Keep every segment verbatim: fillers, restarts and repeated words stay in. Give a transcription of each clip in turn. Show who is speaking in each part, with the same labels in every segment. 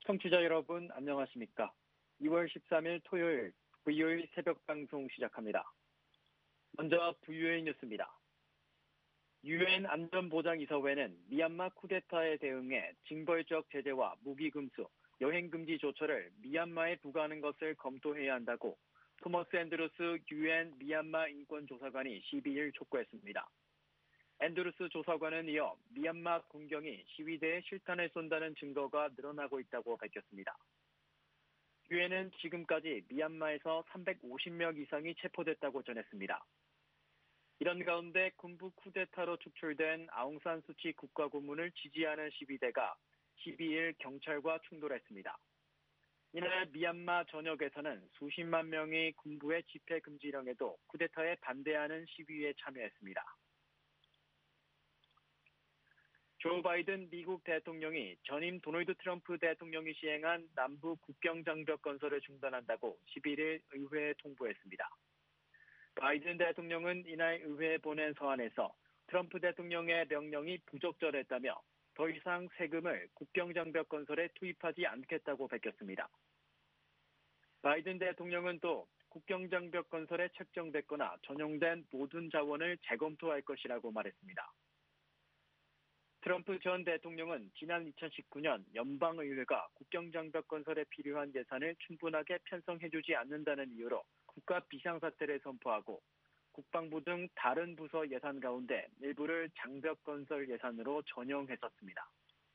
Speaker 1: 청취자 여러분 안녕하십니까? 이월 십삼일 토요일 브이오에이 새벽 방송 시작합니다. 먼저 브이오에이 뉴스입니다. 유엔 안전보장이사회는 미얀마 쿠데타에 대응해 징벌적 제재와 무기 금수, 여행 금지 조처를 미얀마에 부과하는 것을 검토해야 한다고 토머스 앤드루스 유엔 미얀마 인권조사관이 십이일 촉구했습니다. 앤드루스 조사관은 이어 미얀마 군경이 시위대에 실탄을 쏜다는 증거가 늘어나고 있다고 밝혔습니다. 유엔은 지금까지 미얀마에서 삼백오십 명 이상이 체포됐다고 전했습니다. 이런 가운데 군부 쿠데타로 축출된 아웅산 수치 국가고문을 지지하는 시위대가 십이일 경찰과 충돌했습니다. 이날 미얀마 전역에서는 수십만 명이 군부의 집회 금지령에도 쿠데타에 반대하는 시위에 참여했습니다. 조 바이든 미국 대통령이 전임 도널드 트럼프 대통령이 시행한 남부 국경 장벽 건설을 중단한다고 십일일 의회에 통보했습니다. 바이든 대통령은 이날 의회에 보낸 서한에서 트럼프 대통령의 명령이 부적절했다며 더 이상 세금을 국경 장벽 건설에 투입하지 않겠다고 밝혔습니다. 바이든 대통령은 또 국경 장벽 건설에 책정됐거나 전용된 모든 자원을 재검토할 것이라고 말했습니다. 트럼프 전 대통령은 지난 이천십구년 연방의회가 국경장벽 건설에 필요한 예산을 충분하게 편성해주지 않는다는 이유로 국가 비상사태를 선포하고 국방부 등 다른 부서 예산 가운데 일부를 장벽 건설 예산으로 전용했었습니다.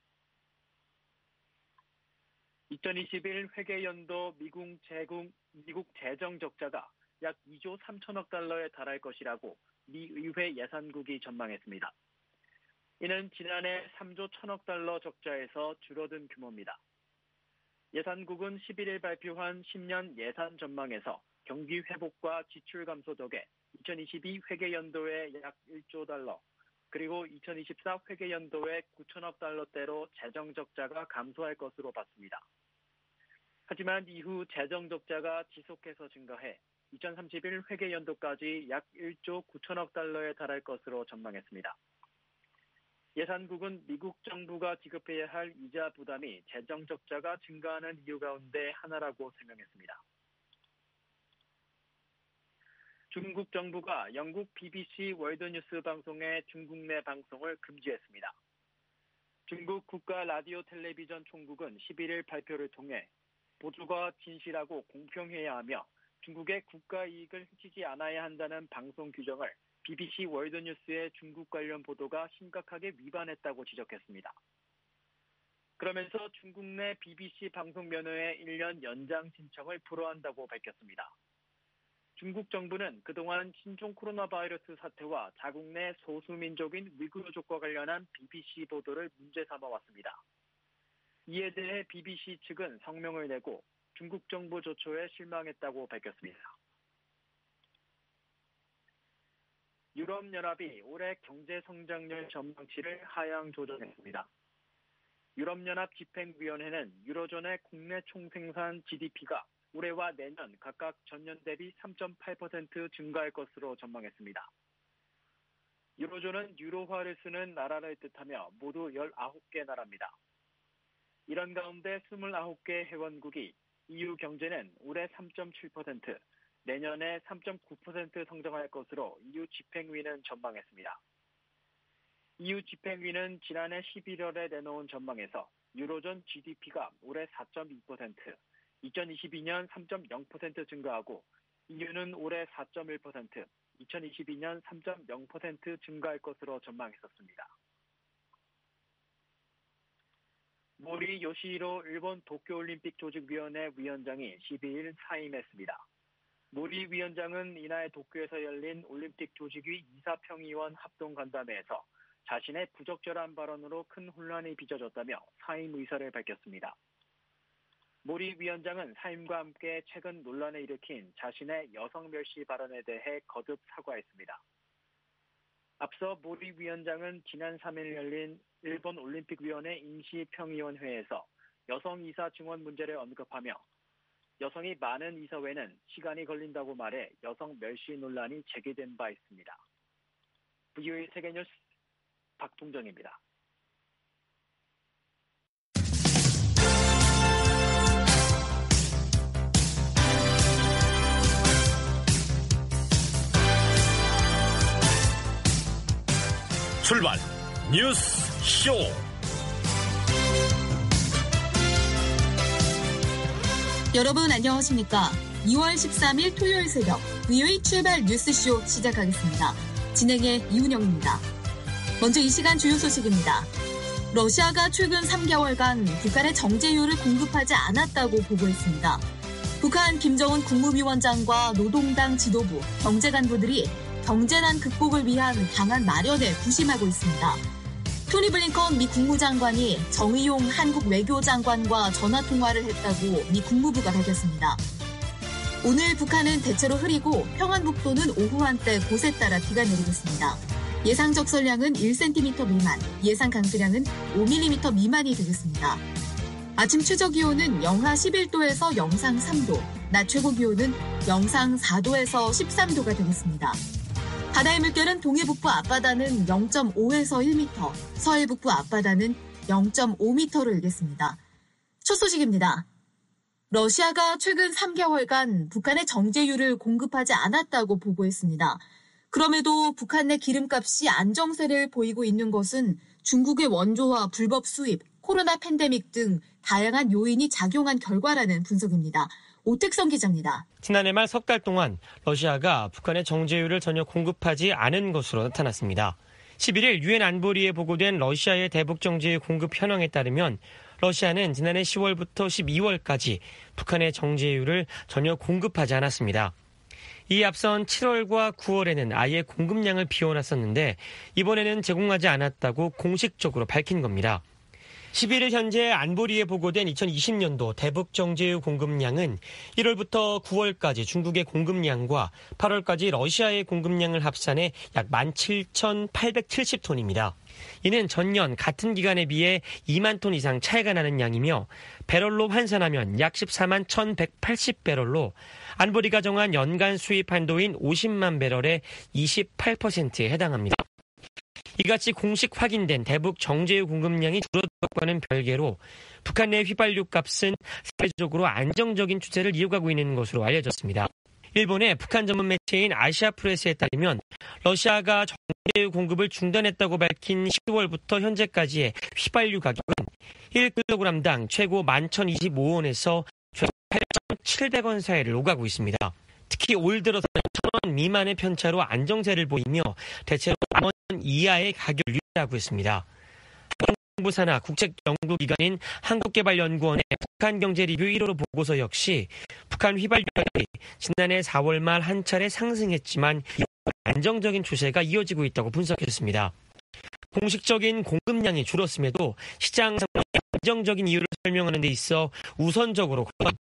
Speaker 1: 이천이십일 회계연도 미국, 재국, 미국 재정 적자가 약 이조 삼천억 달러에 달할 것이라고 미 의회 예산국이 전망했습니다. 이는 지난해 삼조 천억 달러 적자에서 줄어든 규모입니다. 예산국은 십일일 발표한 십년 예산 전망에서 경기 회복과 지출 감소 덕에 이천이십이 회계연도에 약 일조 달러, 그리고 이천이십사 회계연도에 구천억 달러대로 재정 적자가 감소할 것으로 봤습니다. 하지만 이후 재정 적자가 지속해서 증가해 이천삼십일 회계연도까지 약 일조 구천억 달러에 달할 것으로 전망했습니다. 예산국은 미국 정부가 지급해야 할 이자 부담이 재정 적자가 증가하는 이유 가운데 하나라고 설명했습니다. 중국 정부가 영국 비비씨 월드뉴스 방송의 중국 내 방송을 금지했습니다. 중국 국가 라디오 텔레비전 총국은 십일일 발표를 통해 보도가 진실하고 공평해야 하며 중국의 국가 이익을 해치지 않아야 한다는 방송 규정을 비비씨 월드뉴스의 중국 관련 보도가 심각하게 위반했다고 지적했습니다. 그러면서 중국 내 비비씨 방송 면허의 일년 연장 신청을 불허한다고 밝혔습니다. 중국 정부는 그동안 신종 코로나 바이러스 사태와 자국 내 소수민족인 위구르족과 관련한 비비씨 보도를 문제 삼아왔습니다. 이에 대해 비비씨 측은 성명을 내고 중국 정부 조처에 실망했다고 밝혔습니다. 유럽연합이 올해 경제성장률 전망치를 하향 조정했습니다. 유럽연합 집행위원회는 유로존의 국내 총생산 지디피가 올해와 내년 각각 전년 대비 삼 점 팔 퍼센트 증가할 것으로 전망했습니다. 유로존은 유로화를 쓰는 나라를 뜻하며 모두 열아홉 개 나라입니다. 이런 가운데 스물아홉 개 회원국이 이유 경제는 올해 삼 점 칠 퍼센트, 내년에 삼 점 구 퍼센트 성장할 것으로 이유 집행위는 전망했습니다. 이유 집행위는 지난해 십일월에 내놓은 전망에서 유로존 지디피가 올해 사 점 이 퍼센트, 이천이십이년 삼 점 영 퍼센트 증가하고 이유는 올해 사 점 일 퍼센트, 이천이십이년 삼 점 영 퍼센트 증가할 것으로 전망했었습니다. 모리 요시히로 일본 도쿄올림픽 조직위원회 위원장이 십이일 사임했습니다. 모리 위원장은 이날 도쿄에서 열린 올림픽 조직위 이사평의원 합동간담회에서 자신의 부적절한 발언으로 큰 혼란이 빚어졌다며 사임 의사를 밝혔습니다. 모리 위원장은 사임과 함께 최근 논란을 일으킨 자신의 여성 멸시 발언에 대해 거듭 사과했습니다. 앞서 모리 위원장은 지난 삼일 열린 일본 올림픽위원회 임시평의원회에서 여성 이사 증원 문제를 언급하며 여성이 많은 이사회는 시간이 걸린다고 말해 여성 멸시 논란이 제기된 바 있습니다. 브이오에이 세계뉴스 박동정입니다.
Speaker 2: 출발 뉴스 쇼.
Speaker 3: 여러분 안녕하십니까? 이월 십삼일 토요일 새벽 브이오에이 출발 뉴스쇼 시작하겠습니다. 진행의 이훈영입니다. 먼저 이 시간 주요 소식입니다. 러시아가 최근 삼 개월간 북한에 정제유를 공급하지 않았다고 보고했습니다. 북한 김정은 국무위원장과 노동당 지도부, 경제간부들이 경제난 극복을 위한 방안 마련에 부심하고 있습니다. 토니 블링컨 미 국무장관이 정의용 한국 외교장관과 전화통화를 했다고 미 국무부가 밝혔습니다. 오늘 북한은 대체로 흐리고 평안북도는 오후 한때 곳에 따라 비가 내리겠습니다. 예상 적설량은 일 센티미터 미만, 예상 강수량은 오 밀리미터 미만이 되겠습니다. 아침 최저기온은 영하 십일도에서 영상 삼도, 낮 최고기온은 영상 사도에서 십삼도가 되겠습니다. 바다의 물결은 동해북부 앞바다는 영점오에서 일 미터, 서해북부 앞바다는 영점오 미터로 일겠습니다. 첫 소식입니다. 러시아가 최근 삼 개월간 북한에 정제유를 공급하지 않았다고 보고했습니다. 그럼에도 북한 내 기름값이 안정세를 보이고 있는 것은 중국의 원조와 불법 수입, 코로나 팬데믹 등 다양한 요인이 작용한 결과라는 분석입니다. 오택성 기자입니다.
Speaker 4: 지난해 말 석 달 동안 러시아가 북한에 정제유를 전혀 공급하지 않은 것으로 나타났습니다. 십일일 유엔 안보리에 보고된 러시아의 대북 정제유 공급 현황에 따르면 러시아는 지난해 시월부터 십이월까지 북한의 정제유를 전혀 공급하지 않았습니다. 이에 앞선 칠월과 구월에는 아예 공급량을 비워놨었는데 이번에는 제공하지 않았다고 공식적으로 밝힌 겁니다. 십일일 현재 안보리에 보고된 이천이십년도 대북 정제유 공급량은 일월부터 구월까지 중국의 공급량과 팔월까지 러시아의 공급량을 합산해 약 만 칠천팔백칠십 톤입니다. 이는 전년 같은 기간에 비해 이만 톤 이상 차이가 나는 양이며 배럴로 환산하면 약 십사만 천백팔십 배럴로 안보리가 정한 연간 수입 한도인 오십만 배럴의 이십팔 퍼센트에 해당합니다. 이같이 공식 확인된 대북 정제유 공급량이 줄어든 것과는 별개로 북한 내 휘발유 값은 사회적으로 안정적인 추세를 이어가고 있는 것으로 알려졌습니다. 일본의 북한 전문 매체인 아시아프레스에 따르면 러시아가 정제유 공급을 중단했다고 밝힌 시월부터 현재까지의 휘발유 가격은 일 킬로그램당 최고 만 천이십오 원에서 최소 팔천칠백 원 사이를 오가고 있습니다. 특히 올 들어서는 천 원 미만의 편차로 안정세를 보이며 대체로 만 원 이하의 가격을 유지하고 있습니다. 정부 산하 국책연구기관인 한국개발연구원의 북한경제리뷰 일호 보고서 역시 북한 휘발유 가격이 지난해 사월 말 한 차례 상승했지만 안정적인 추세가 이어지고 있다고 분석했습니다. 공식적인 공급량이 줄었음에도 시장 상황의 안정적인 이유를 설명하는 데 있어 우선적으로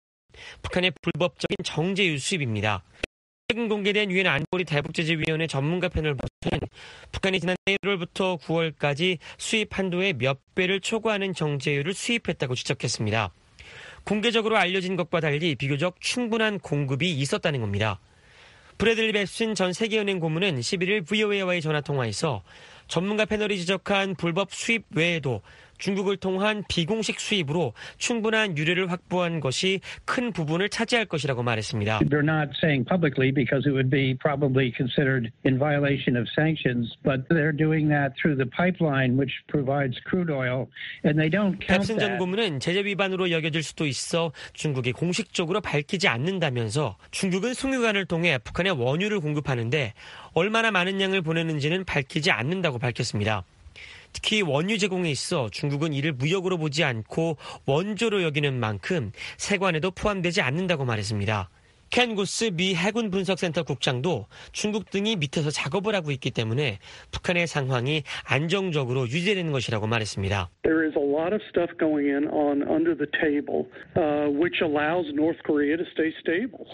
Speaker 4: 북한의 불법적인 정제유 수입입니다. 최근 공개된 유엔 안보리 대북제재위원회 전문가 패널 보고서는 북한이 지난해 일월부터 구월까지 수입 한도의 몇 배를 초과하는 정제유를 수입했다고 지적했습니다. 공개적으로 알려진 것과 달리 비교적 충분한 공급이 있었다는 겁니다. 브래들리 뱁슨 전 세계은행 고문은 십일일 브이오에이와의 전화통화에서 전문가 패널이 지적한 불법 수입 외에도 중국을 통한 비공식 수입으로 충분한 유료를 확보한 것이 큰 부분을 차지할 것이라고 말했습니다.
Speaker 5: They're not saying publicly because it would be probably considered in violation of sanctions, but they're doing that through the pipeline which provides crude oil, and they don't count
Speaker 4: 뱁슨 전 고문은 제재 위반으로 여겨질 수도 있어 중국이 공식적으로 밝히지 않는다면서 중국은 송유관을 통해 북한에 원유를 공급하는데 얼마나 많은 양을 보내는지는 밝히지 않는다고 밝혔습니다. 특히 원유 제공에 있어 중국은 이를 무역으로 보지 않고 원조로 여기는 만큼 세관에도 포함되지 않는다고 말했습니다. 켄 구스 미 해군 분석센터 국장도 중국 등이 밑에서 작업을 하고 있기 때문에 북한의 상황이 안정적으로 유지되는 것이라고 말했습니다.
Speaker 6: There is a lot of stuff going in on under the table, uh, which allows North Korea to stay stable.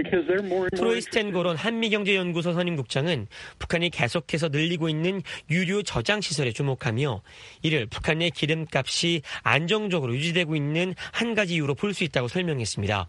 Speaker 4: 트로이 스탠고론 한미경제연구소 선임국장은 북한이 계속해서 늘리고 있는 유류 저장 시설에 주목하며 이를 북한 내 기름값이 안정적으로 유지되고 있는 한 가지 이유로 볼 수 있다고 설명했습니다.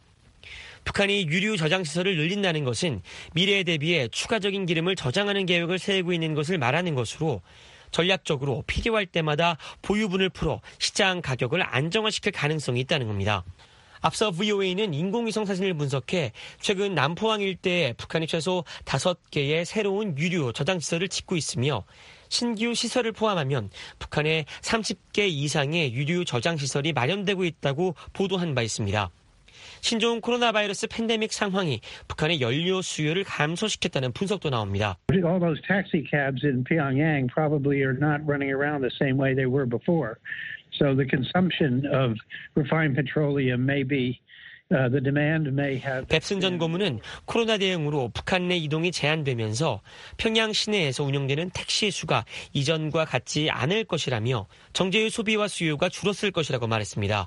Speaker 4: 북한이 유류 저장 시설을 늘린다는 것은 미래에 대비해 추가적인 기름을 저장하는 계획을 세우고 있는 것을 말하는 것으로 전략적으로 필요할 때마다 보유분을 풀어 시장 가격을 안정화시킬 가능성이 있다는 겁니다. 앞서 브이오에이는 인공위성 사진을 분석해 최근 남포항 일대에 북한이 최소 다섯 개의 새로운 유류 저장시설을 짓고 있으며 신규 시설을 포함하면 북한에 삼십 개 이상의 유류 저장 시설이 마련되고 있다고 보도한 바 있습니다. 신종 코로나 바이러스 팬데믹 상황이 북한의 연료 수요를 감소시켰다는 분석도 나옵니다.
Speaker 5: All those taxi cabs in Pyongyang probably are not running around the same way they were before. So the consumption of refined petroleum may be Uh, the demand may have.
Speaker 4: 뱁슨 전 고문은 코로나 대응으로 북한 내 이동이 제한되면서 평양 시내에서 운영되는 택시 수가 이전과 같지 않을 것이라며 정제유 소비와 수요가 줄었을 것이라고 말했습니다.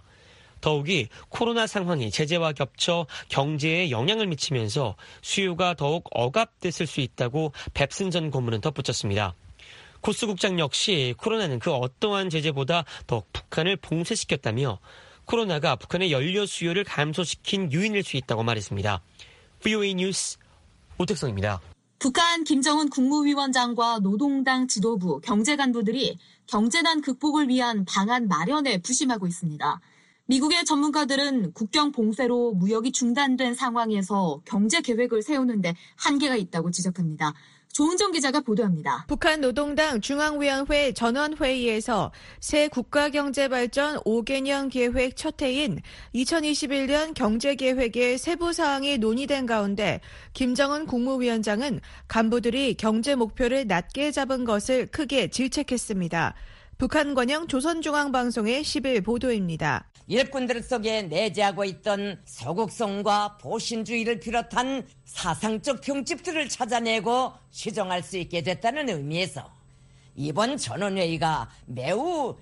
Speaker 4: 더욱이 코로나 상황이 제재와 겹쳐 경제에 영향을 미치면서 수요가 더욱 억압됐을 수 있다고 뱁슨 전 고문은 덧붙였습니다. 코스 국장 역시 코로나는 그 어떠한 제재보다 더 북한을 봉쇄시켰다며 코로나가 북한의 연료 수요를 감소시킨 요인일 수 있다고 말했습니다. 브이오에이 뉴스 오택성입니다.
Speaker 3: 북한 김정은 국무위원장과 노동당 지도부, 경제 간부들이 경제난 극복을 위한 방안 마련에 부심하고 있습니다. 미국의 전문가들은 국경 봉쇄로 무역이 중단된 상황에서 경제 계획을 세우는데 한계가 있다고 지적합니다. 조은정 기자가 보도합니다.
Speaker 7: 북한 노동당 중앙위원회 전원회의에서 새 국가경제발전 오 개년 계획 첫 해인 이천이십일 년 경제계획의 세부 사항이 논의된 가운데 김정은 국무위원장은 간부들이 경제 목표를 낮게 잡은 것을 크게 질책했습니다. 북한 관영 조선중앙방송의 십일 보도입니다.
Speaker 8: 일꾼들 속에 내재하고 있던 서국성과 보신주의를 비롯한 사상적 병집들을 찾아내고 시정할 수 있게 됐다는 의미에서 이번 전원회의가 매우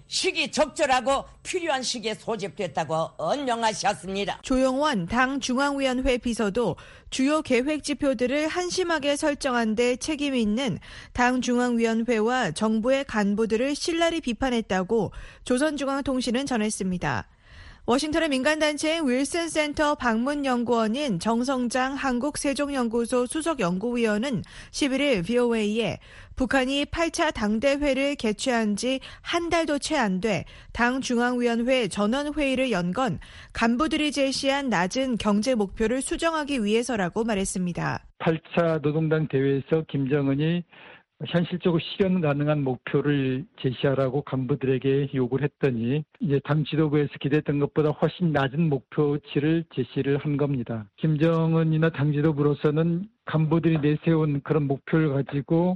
Speaker 8: 시기적절하고 필요한 시기에 소집됐다고 언명하셨습니다.
Speaker 7: 조용원 당 중앙위원회 비서도 주요 계획 지표들을 한심하게 설정한 데 책임 있는 당 중앙위원회와 정부의 간부들을 신랄히 비판했다고 조선중앙통신은 전했습니다. 워싱턴의 민간단체인 윌슨 센터 방문연구원인 정성장 한국세종연구소 수석연구위원은 십일 일 브이오에이에 북한이 팔 차 당대회를 개최한 지 한 달도 채 안 돼 당 중앙위원회 전원회의를 연 건 간부들이 제시한 낮은 경제 목표를 수정하기 위해서라고 말했습니다.
Speaker 9: 팔 차 노동당 대회에서 김정은이 현실적으로 실현 가능한 목표를 제시하라고 간부들에게 요구를 했더니 이제 당 지도부에서 기대했던 것보다 훨씬 낮은 목표치를 제시를 한 겁니다. 김정은이나 당 지도부로서는 간부들이 내세운 그런 목표를 가지고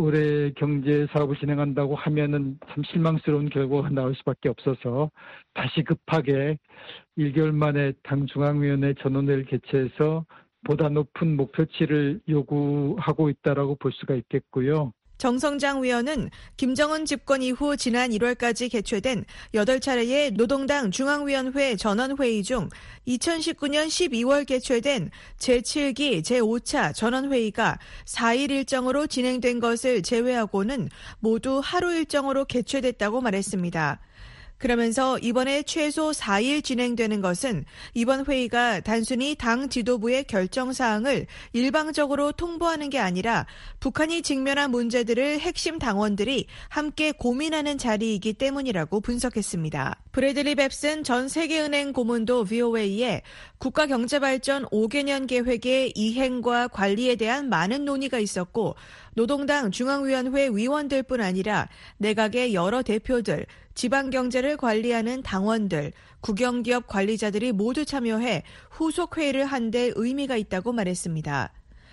Speaker 9: 올해 경제 사업을 진행한다고 하면은 참 실망스러운 결과가 나올 수밖에 없어서 다시 급하게 일 개월 만에 당 중앙위원회 전원회를 개최해서 보다 높은 목표치를 요구하고 있다라고 볼 수가 있겠고요.
Speaker 7: 정성장 위원은 김정은 집권 이후 지난 일월까지 개최된 여덟 차례의 노동당 중앙위원회 전원회의 중 이천십구 년 십이월 개최된 제칠 기 제오 차 전원회의가 사 일 일정으로 진행된 것을 제외하고는 모두 하루 일정으로 개최됐다고 말했습니다. 그러면서 이번에 최소 사 일 진행되는 것은 이번 회의가 단순히 당 지도부의 결정사항을 일방적으로 통보하는 게 아니라 북한이 직면한 문제들을 핵심 당원들이 함께 고민하는 자리이기 때문이라고 분석했습니다. 브래들리 뱁슨 전 세계은행 고문도 브이오에이에 국가경제발전 오 개년 계획의 이행과 관리에 대한 많은 논의가 있었고 노동당 중앙위원회 위원들뿐 아니라 내각의 여러 대표들, 지방경제를 관리하는 당원들, 국영기업 관리자들이 모두 참여해 후속회의를 한 데 의미가 있다고 말했습니다.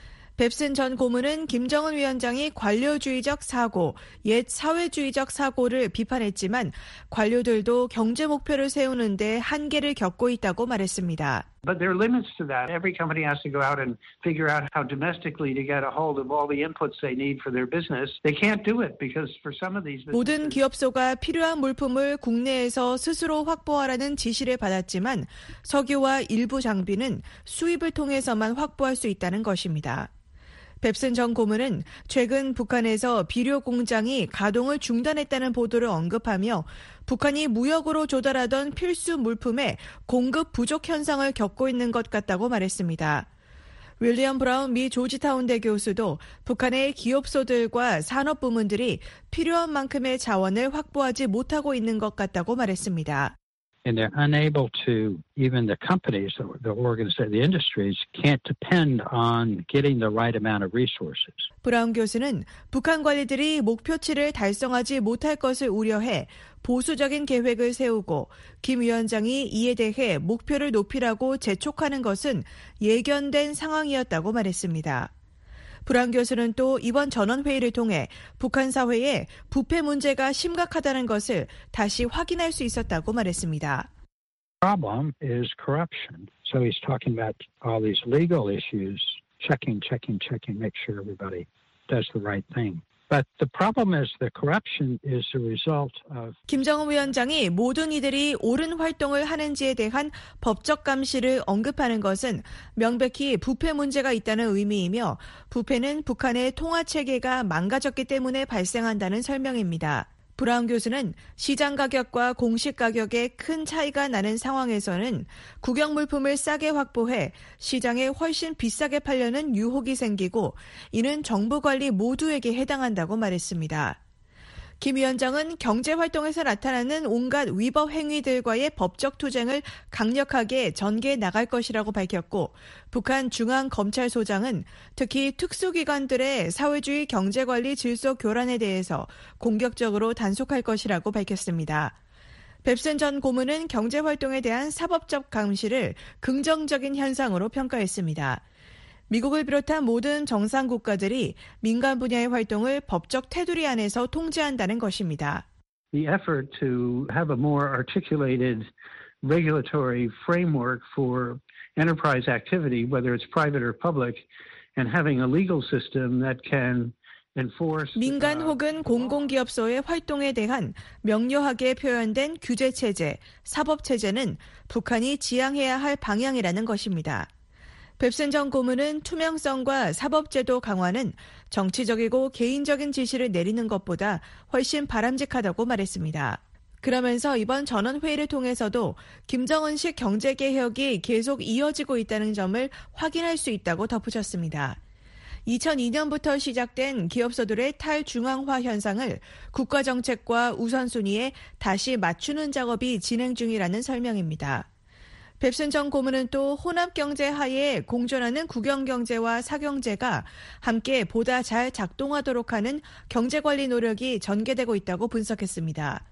Speaker 7: 뱁슨 전 고문은 김정은 위원장이 관료주의적 사고, 옛 사회주의적 사고를 비판했지만 관료들도 경제 목표를 세우는데 한계를 겪고 있다고 말했습니다.
Speaker 5: But there are limits to that. Every company has to go out and figure out how domestically to get a hold of all the inputs they need for their business. They can't do it because for some of these businesses...
Speaker 7: 모든 기업소가 필요한 물품을 국내에서 스스로 확보하라는 지시를 받았지만 석유와 일부 장비는 수입을 통해서만 확보할 수 있다는 것입니다. 뱁슨 전 고문은 최근 북한에서 비료 공장이 가동을 중단했다는 보도를 언급하며 북한이 무역으로 조달하던 필수 물품의 공급 부족 현상을 겪고 있는 것 같다고 말했습니다. 윌리엄 브라운 미 조지타운대 교수도 북한의 기업소들과 산업부문들이 필요한 만큼의 자원을 확보하지 못하고 있는 것 같다고 말했습니다.
Speaker 5: and they're unable to, even the companies, the organizations, the industries can't depend on getting the right amount of resources.
Speaker 7: 브라운 교수는 북한 관리들이 목표치를 달성하지 못할 것을 우려해 보수적인 계획을 세우고 김 위원장이 이에 대해 목표를 높이라고 재촉하는 것은 예견된 상황이었다고 말했습니다. 브라운 교수는 또 이번 전원회의를 통해 북한 사회에 부패 문제가 심각하다는 것을 다시 확인할 수 있었다고 말했습니다.
Speaker 5: Problem is corruption. So he's talking about all these legal issues, checking, checking, checking, make sure everybody does the right thing. But the problem is the corruption is the result of
Speaker 7: 김정은 위원장이 모든 이들이 옳은 활동을 하는지에 대한 법적 감시를 언급하는 것은 명백히 부패 문제가 있다는 의미이며 부패는 북한의 통화 체계가 망가졌기 때문에 발생한다는 설명입니다. 브라운 교수는 시장 가격과 공식 가격에 큰 차이가 나는 상황에서는 국영 물품을 싸게 확보해 시장에 훨씬 비싸게 팔려는 유혹이 생기고 이는 정부 관리 모두에게 해당한다고 말했습니다. 김 위원장은 경제활동에서 나타나는 온갖 위법 행위들과의 법적 투쟁을 강력하게 전개해 나갈 것이라고 밝혔고 북한 중앙검찰소장은 특히 특수기관들의 사회주의 경제관리 질서 교란에 대해서 공격적으로 단속할 것이라고 밝혔습니다. 뱁슨 전 고문은 경제활동에 대한 사법적 감시를 긍정적인 현상으로 평가했습니다. 미국을 비롯한 모든 정상 국가들이 민간 분야의 활동을 법적 테두리 안에서 통제한다는 것입니다.
Speaker 5: The effort to have a more articulated regulatory framework for enterprise activity, whether it's private or public, and having a legal system that can enforce
Speaker 7: 민간 혹은 공공기업소의 활동에 대한 명료하게 표현된 규제 체제, 사법 체제는 북한이 지향해야 할 방향이라는 것입니다. 뱁슨 전 고문은 투명성과 사법제도 강화는 정치적이고 개인적인 지시를 내리는 것보다 훨씬 바람직하다고 말했습니다. 그러면서 이번 전원회의를 통해서도 김정은식 경제개혁이 계속 이어지고 있다는 점을 확인할 수 있다고 덧붙였습니다. 이천이 년부터 시작된 기업소들의 탈중앙화 현상을 국가정책과 우선순위에 다시 맞추는 작업이 진행 중이라는 설명입니다. 뱁슨 전 고문은 또 혼합경제 하에 공존하는 국영경제와 사경제가 함께 보다 잘 작동하도록 하는 경제관리 노력이 전개되고 있다고 분석했습니다.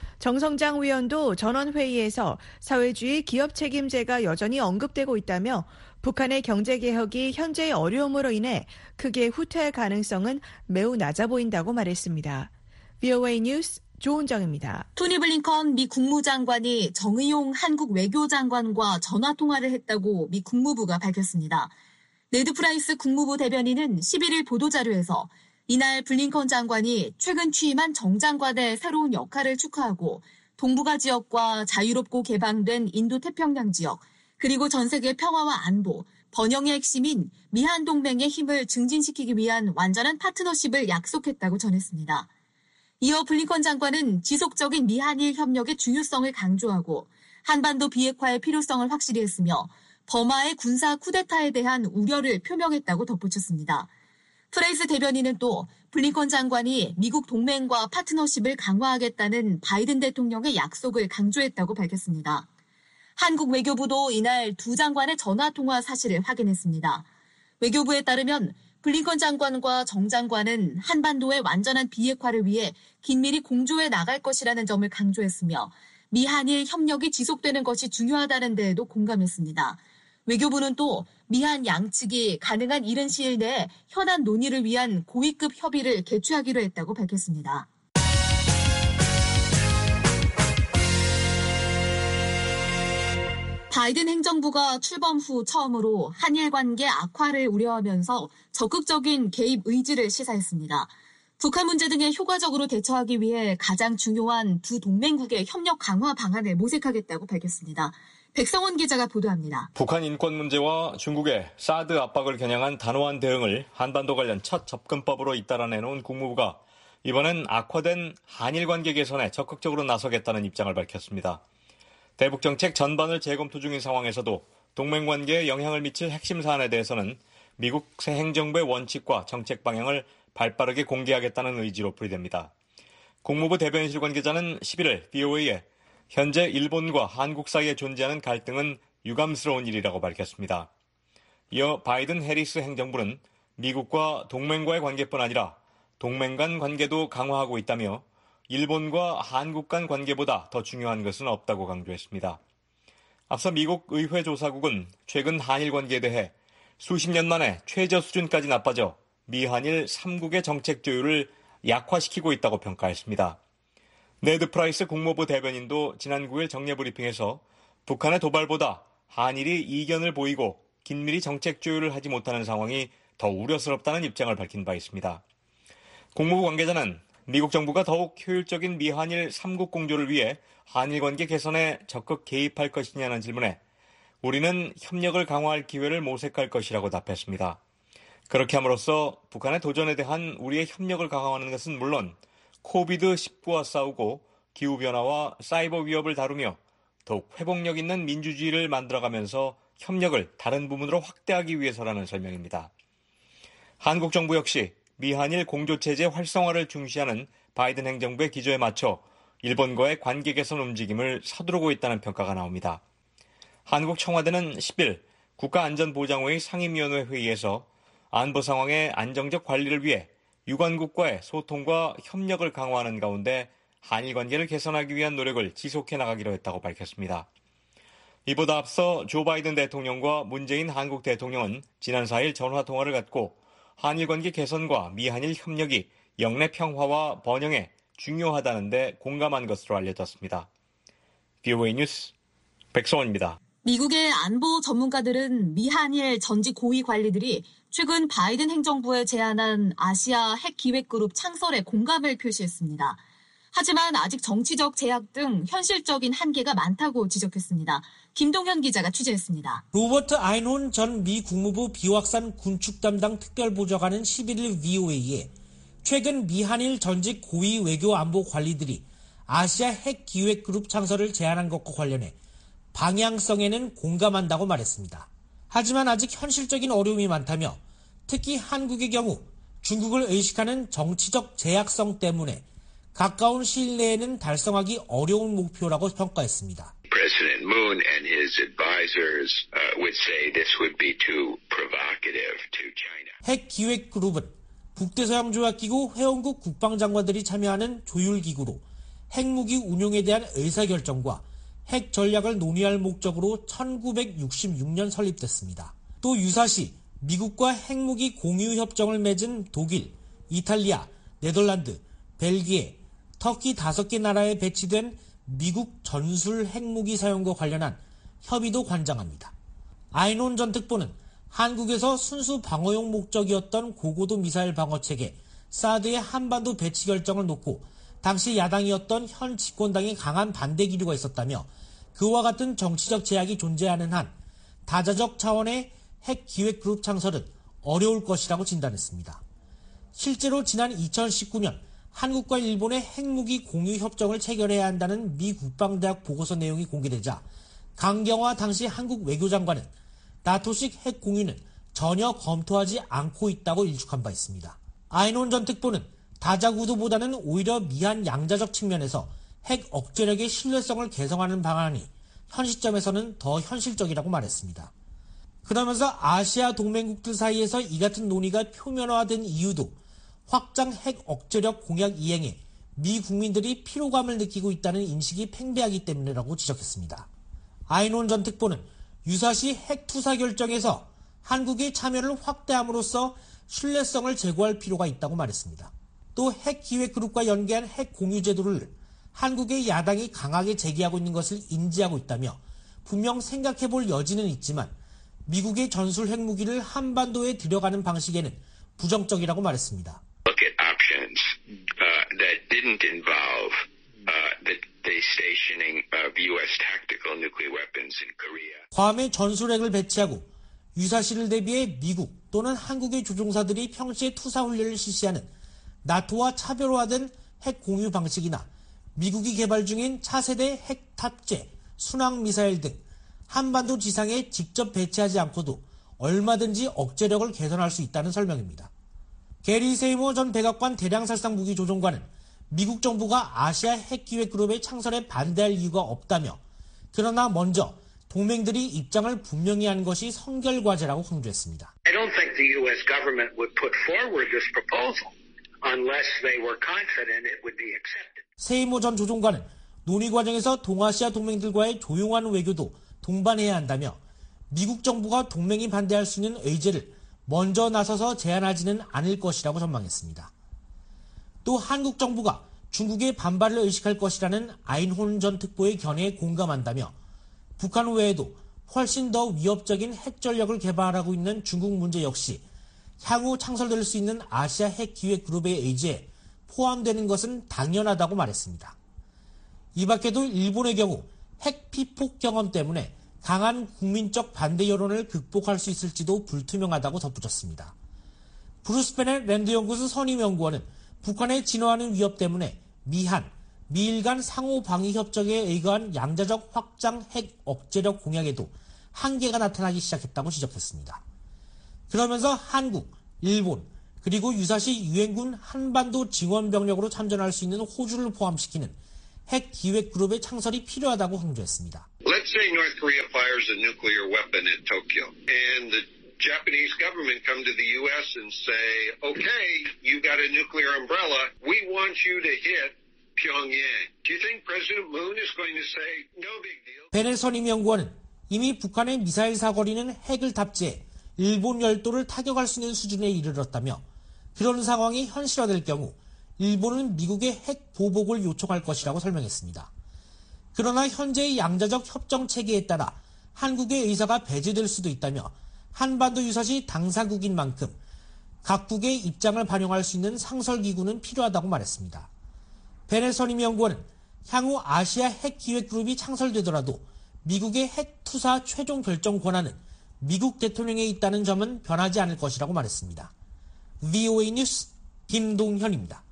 Speaker 7: 정성장 위원도 전원회의에서 사회주의 기업 책임제가 여전히 언급되고 있다며 북한의 경제개혁이 현재의 어려움으로 인해 크게 후퇴할 가능성은 매우 낮아 보인다고 말했습니다. 브이오에이 뉴스 조은정입니다.
Speaker 3: 토니 블링컨 미 국무장관이 정의용 한국 외교장관과 전화통화를 했다고 미 국무부가 밝혔습니다. 네드 프라이스 국무부 대변인은 십일 일 보도자료에서 이날 블링컨 장관이 최근 취임한 정 장관의 새로운 역할을 축하하고 동북아 지역과 자유롭고 개방된 인도태평양 지역, 그리고 전 세계 평화와 안보, 번영의 핵심인 미한 동맹의 힘을 증진시키기 위한 완전한 파트너십을 약속했다고 전했습니다. 이어 블링컨 장관은 지속적인 미한일 협력의 중요성을 강조하고 한반도 비핵화의 필요성을 확실히 했으며 버마의 군사 쿠데타에 대한 우려를 표명했다고 덧붙였습니다. 프레이스 대변인은 또 블링컨 장관이 미국 동맹과 파트너십을 강화하겠다는 바이든 대통령의 약속을 강조했다고 밝혔습니다. 한국 외교부도 이날 두 장관의 전화통화 사실을 확인했습니다. 외교부에 따르면 블링컨 장관과 정 장관은 한반도의 완전한 비핵화를 위해 긴밀히 공조해 나갈 것이라는 점을 강조했으며 미한일 협력이 지속되는 것이 중요하다는 데에도 공감했습니다. 외교부는 또 미한 양측이 가능한 이른 시일 내에 현안 논의를 위한 고위급 협의를 개최하기로 했다고 밝혔습니다. 바이든 행정부가 출범 후 처음으로 한일 관계 악화를 우려하면서 적극적인 개입 의지를 시사했습니다. 북한 문제 등에 효과적으로 대처하기 위해 가장 중요한 두 동맹국의 협력 강화 방안을 모색하겠다고 밝혔습니다. 백성원 기자가 보도합니다.
Speaker 10: 북한 인권 문제와 중국의 사드 압박을 겨냥한 단호한 대응을 한반도 관련 첫 접근법으로 잇따라 내놓은 국무부가 이번엔 악화된 한일 관계 개선에 적극적으로 나서겠다는 입장을 밝혔습니다. 대북 정책 전반을 재검토 중인 상황에서도 동맹 관계에 영향을 미칠 핵심 사안에 대해서는 미국 새 행정부의 원칙과 정책 방향을 발빠르게 공개하겠다는 의지로 풀이됩니다. 국무부 대변인실 관계자는 십일 일 브이오에이에 현재 일본과 한국 사이에 존재하는 갈등은 유감스러운 일이라고 밝혔습니다. 이어 바이든 해리스 행정부는 미국과 동맹과의 관계뿐 아니라 동맹 간 관계도 강화하고 있다며 일본과 한국 간 관계보다 더 중요한 것은 없다고 강조했습니다. 앞서 미국 의회 조사국은 최근 한일 관계에 대해 수십 년 만에 최저 수준까지 나빠져 미한일 삼 국의 정책 조율을 약화시키고 있다고 평가했습니다. 네드 프라이스 국무부 대변인도 지난 구 일 정례 브리핑에서 북한의 도발보다 한일이 이견을 보이고 긴밀히 정책 조율을 하지 못하는 상황이 더 우려스럽다는 입장을 밝힌 바 있습니다. 국무부 관계자는 미국 정부가 더욱 효율적인 미한일 삼 국 공조를 위해 한일 관계 개선에 적극 개입할 것이냐는 질문에 우리는 협력을 강화할 기회를 모색할 것이라고 답했습니다. 그렇게 함으로써 북한의 도전에 대한 우리의 협력을 강화하는 것은 물론 코비드 십구와 싸우고 기후변화와 사이버 위협을 다루며 더욱 회복력 있는 민주주의를 만들어가면서 협력을 다른 부분으로 확대하기 위해서라는 설명입니다. 한국 정부 역시 미한일 공조체제 활성화를 중시하는 바이든 행정부의 기조에 맞춰 일본과의 관계 개선 움직임을 서두르고 있다는 평가가 나옵니다. 한국 청와대는 십 일 국가안전보장회의 상임위원회 회의에서 안보 상황의 안정적 관리를 위해 유관국과의 소통과 협력을 강화하는 가운데 한일 관계를 개선하기 위한 노력을 지속해 나가기로 했다고 밝혔습니다. 이보다 앞서 조 바이든 대통령과 문재인 한국 대통령은 지난 사 일 전화통화를 갖고 한일 관계 개선과 미한일 협력이 영내 평화와 번영에 중요하다는 데 공감한 것으로 알려졌습니다. 비오에이 뉴스 백성원입니다.
Speaker 3: 미국의 안보 전문가들은 미한일 전직 고위 관리들이 최근 바이든 행정부에 제안한 아시아 핵기획그룹 창설에 공감을 표시했습니다. 하지만 아직 정치적 제약 등 현실적인 한계가 많다고 지적했습니다. 김동현 기자가 취재했습니다.
Speaker 11: 로버트 아이논 전 미 국무부 비확산 군축 담당 특별보좌관은 십일 일 브이오에이에 최근 미한일 전직 고위 외교 안보 관리들이 아시아 핵기획그룹 창설을 제안한 것과 관련해 방향성에는 공감한다고 말했습니다. 하지만 아직 현실적인 어려움이 많다며 특히 한국의 경우 중국을 의식하는 정치적 제약성 때문에 가까운 시일 내에는 달성하기 어려운 목표라고 평가했습니다.
Speaker 12: President Moon and his advisors uh, would say this would be too provocative to China.
Speaker 11: 핵기획그룹은 북대서양조약기구 회원국 국방장관들이 참여하는 조율기구로 핵무기 운용에 대한 의사결정과 핵 전략을 논의할 목적으로 천구백육십육 년 설립됐습니다. 또 유사시 미국과 핵무기 공유 협정을 맺은 독일, 이탈리아, 네덜란드, 벨기에, 터키 다섯 개 나라에 배치된 미국 전술 핵무기 사용과 관련한 협의도 관장합니다. 아이논 전 특보는 한국에서 순수 방어용 목적이었던 고고도 미사일 방어체계 사드의 한반도 배치 결정을 놓고 당시 야당이었던 현 집권당의 강한 반대 기류가 있었다며 그와 같은 정치적 제약이 존재하는 한 다자적 차원의 핵기획그룹 창설은 어려울 것이라고 진단했습니다. 실제로 지난 이천십구 년 한국과 일본의 핵무기 공유 협정을 체결해야 한다는 미 국방대학 보고서 내용이 공개되자 강경화 당시 한국 외교장관은 나토식 핵 공유는 전혀 검토하지 않고 있다고 일축한 바 있습니다. 아이논 전 특보는 다자구도보다는 오히려 미한 양자적 측면에서 핵 억제력의 신뢰성을 개성하는 방안이 현 시점에서는 더 현실적이라고 말했습니다. 그러면서 아시아 동맹국들 사이에서 이 같은 논의가 표면화된 이유도 확장 핵 억제력 공약 이행에 미 국민들이 피로감을 느끼고 있다는 인식이 팽배하기 때문이라고 지적했습니다. 아이논 전 특보는 유사시 핵 투사 결정에서 한국의 참여를 확대함으로써 신뢰성을 제고할 필요가 있다고 말했습니다. 또 핵기획그룹과 연계한 핵 공유 제도를 한국의 야당이 강하게 제기하고 있는 것을 인지하고 있다며 분명 생각해볼 여지는 있지만 미국의 전술 핵무기를 한반도에 들여가는 방식에는 부정적이라고 말했습니다.
Speaker 12: Look at options uh, that didn't involve uh, the, the stationing of U S tactical nuclear weapons in Korea.
Speaker 11: 괌에 전술핵을 배치하고 유사시를 대비해 미국 또는 한국의 조종사들이 평시에 투사훈련을 실시하는 나토와 차별화된 핵 공유 방식이나 미국이 개발 중인 차세대 핵 탑재, 순항미사일 등 한반도 지상에 직접 배치하지 않고도 얼마든지 억제력을 개선할 수 있다는 설명입니다. 게리 세이모 전 백악관 대량살상 무기 조종관은 미국 정부가 아시아 핵기획그룹의 창설에 반대할 이유가 없다며 그러나 먼저 동맹들이 입장을 분명히 한 것이 선결과제라고 강조했습니다.
Speaker 13: I don't think the U S government would put forward this proposal unless they were confident it would be accepted.
Speaker 11: 세이모 전 조종관은 논의 과정에서 동아시아 동맹들과의 조용한 외교도 동반해야 한다며 미국 정부가 동맹이 반대할 수 있는 의제를 먼저 나서서 제안하지는 않을 것이라고 전망했습니다. 또 한국 정부가 중국의 반발을 의식할 것이라는 아인혼 전 특보의 견해에 공감한다며 북한 외에도 훨씬 더 위협적인 핵전력을 개발하고 있는 중국 문제 역시 향후 창설될 수 있는 아시아 핵기획그룹의 의지에 포함되는 것은 당연하다고 말했습니다. 이 밖에도 일본의 경우 핵 피폭 경험 때문에 강한 국민적 반대 여론을 극복할 수 있을지도 불투명하다고 덧붙였습니다. 브루스펜의 랜드연구소 선임연구원은 북한의 진화하는 위협 때문에 미한, 미일 간 상호 방위 협정에 의거한 양자적 확장 핵 억제력 공약에도 한계가 나타나기 시작했다고 지적했습니다. 그러면서 한국, 일본, 그리고 유사시 유엔군 한반도 지원 병력으로 참전할 수 있는 호주를 포함시키는 핵 기획 그룹의 창설이 필요하다고 강조했습니다.
Speaker 12: Let's say North Korea fires a nuclear weapon at Tokyo, and the Japanese government come to the U S and say, okay, you got a nuclear umbrella, we want you to hit Pyongyang. Do you think President Moon is going to say, no big deal?
Speaker 11: 베넬 선임연구원은 이미 북한의 미사일 사거리는 핵을 탑재해 일본 열도를 타격할 수 있는 수준에 이르렀다며 그런 상황이 현실화될 경우 일본은 미국의 핵 보복을 요청할 것이라고 설명했습니다. 그러나 현재의 양자적 협정 체계에 따라 한국의 의사가 배제될 수도 있다며 한반도 유사시 당사국인 만큼 각국의 입장을 반영할 수 있는 상설기구는 필요하다고 말했습니다. 베넬 선임연구원은 향후 아시아 핵기획그룹이 창설되더라도 미국의 핵 투사 최종 결정 권한은 미국 대통령에 있다는 점은 변하지 않을 것이라고 말했습니다. 브이오에이 뉴스 김동현입니다.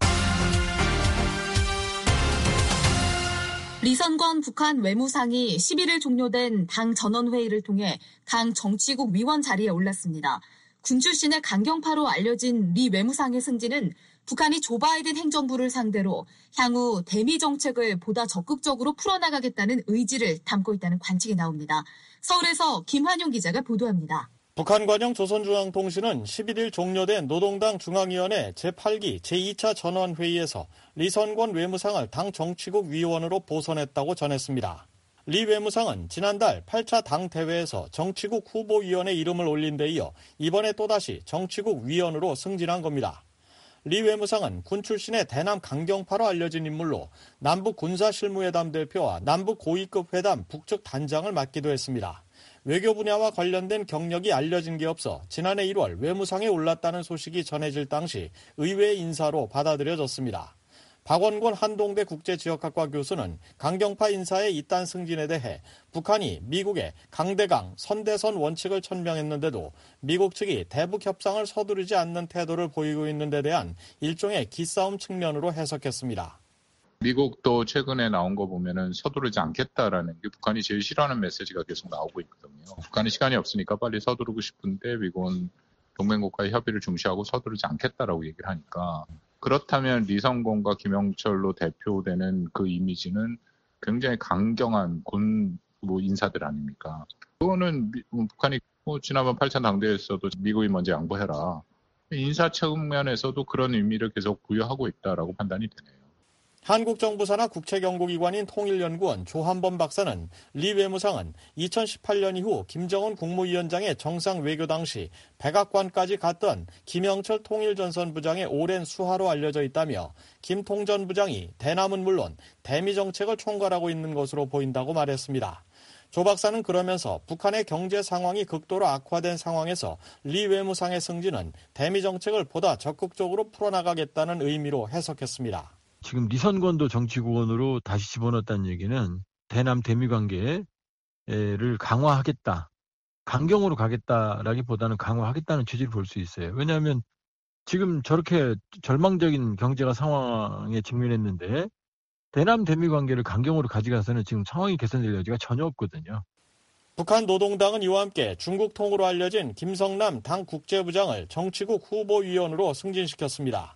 Speaker 3: 리선권 북한 외무상이 십일 일 종료된 당 전원회의를 통해 당 정치국 위원 자리에 올랐습니다. 군 출신의 강경파로 알려진 리 외무상의 승진은 북한이 조 바이든 행정부를 상대로 향후 대미 정책을 보다 적극적으로 풀어나가겠다는 의지를 담고 있다는 관측이 나옵니다. 서울에서 김환용 기자가 보도합니다.
Speaker 14: 북한 관영 조선중앙통신은 십일 일 종료된 노동당 중앙위원회 제팔 기 제이 차 전원회의에서 리선권 외무상을 당 정치국 위원으로 보선했다고 전했습니다. 리 외무상은 지난달 팔 차 당 대회에서 정치국 후보위원의 이름을 올린 데 이어 이번에 또다시 정치국 위원으로 승진한 겁니다. 리 외무상은 군 출신의 대남 강경파로 알려진 인물로 남북 군사실무회담 대표와 남북 고위급 회담 북측 단장을 맡기도 했습니다. 외교 분야와 관련된 경력이 알려진 게 없어 지난해 일월 외무상에 올랐다는 소식이 전해질 당시 의외의 인사로 받아들여졌습니다. 박원권 한동대 국제지역학과 교수는 강경파 인사의 이딴 승진에 대해 북한이 미국의 강대강, 선대선 원칙을 천명했는데도 미국 측이 대북 협상을 서두르지 않는 태도를 보이고 있는 데 대한 일종의 기싸움 측면으로 해석했습니다.
Speaker 15: 미국도 최근에 나온 거 보면은 서두르지 않겠다라는 게 북한이 제일 싫어하는 메시지가 계속 나오고 있거든요. 북한이 시간이 없으니까 빨리 서두르고 싶은데 미국은 동맹국가의 협의를 중시하고 서두르지 않겠다라고 얘기를 하니까 그렇다면 리선권과 김영철로 대표되는 그 이미지는 굉장히 강경한 군 뭐 인사들 아닙니까? 그거는 미, 북한이 뭐 지난번 팔 차 당대회에서도 미국이 먼저 양보해라. 인사 측면에서도 그런 의미를 계속 부여하고 있다라고 판단이 되네요.
Speaker 14: 한국 정부 산하 국책연구기관인 통일연구원 조한범 박사는 리 외무상은 이천십팔 년 이후 김정은 국무위원장의 정상 외교 당시 백악관까지 갔던 김영철 통일전선부장의 오랜 수하로 알려져 있다며 김 통전부장이 대남은 물론 대미 정책을 총괄하고 있는 것으로 보인다고 말했습니다. 조 박사는 그러면서 북한의 경제 상황이 극도로 악화된 상황에서 리 외무상의 승진은 대미 정책을 보다 적극적으로 풀어나가겠다는 의미로 해석했습니다.
Speaker 16: 지금 리선권도 정치국원으로 다시 집어넣었다는 얘기는 대남 대미 관계를 강화하겠다, 강경으로 가겠다라기보다는 강화하겠다는 취지를 볼 수 있어요. 왜냐하면 지금 저렇게 절망적인 경제가 상황에 직면했는데 대남 대미 관계를 강경으로 가져가서는 지금 상황이 개선될 여지가 전혀 없거든요.
Speaker 14: 북한 노동당은 이와 함께 중국 통으로 알려진 김성남 당 국제부장을 정치국 후보위원으로 승진시켰습니다.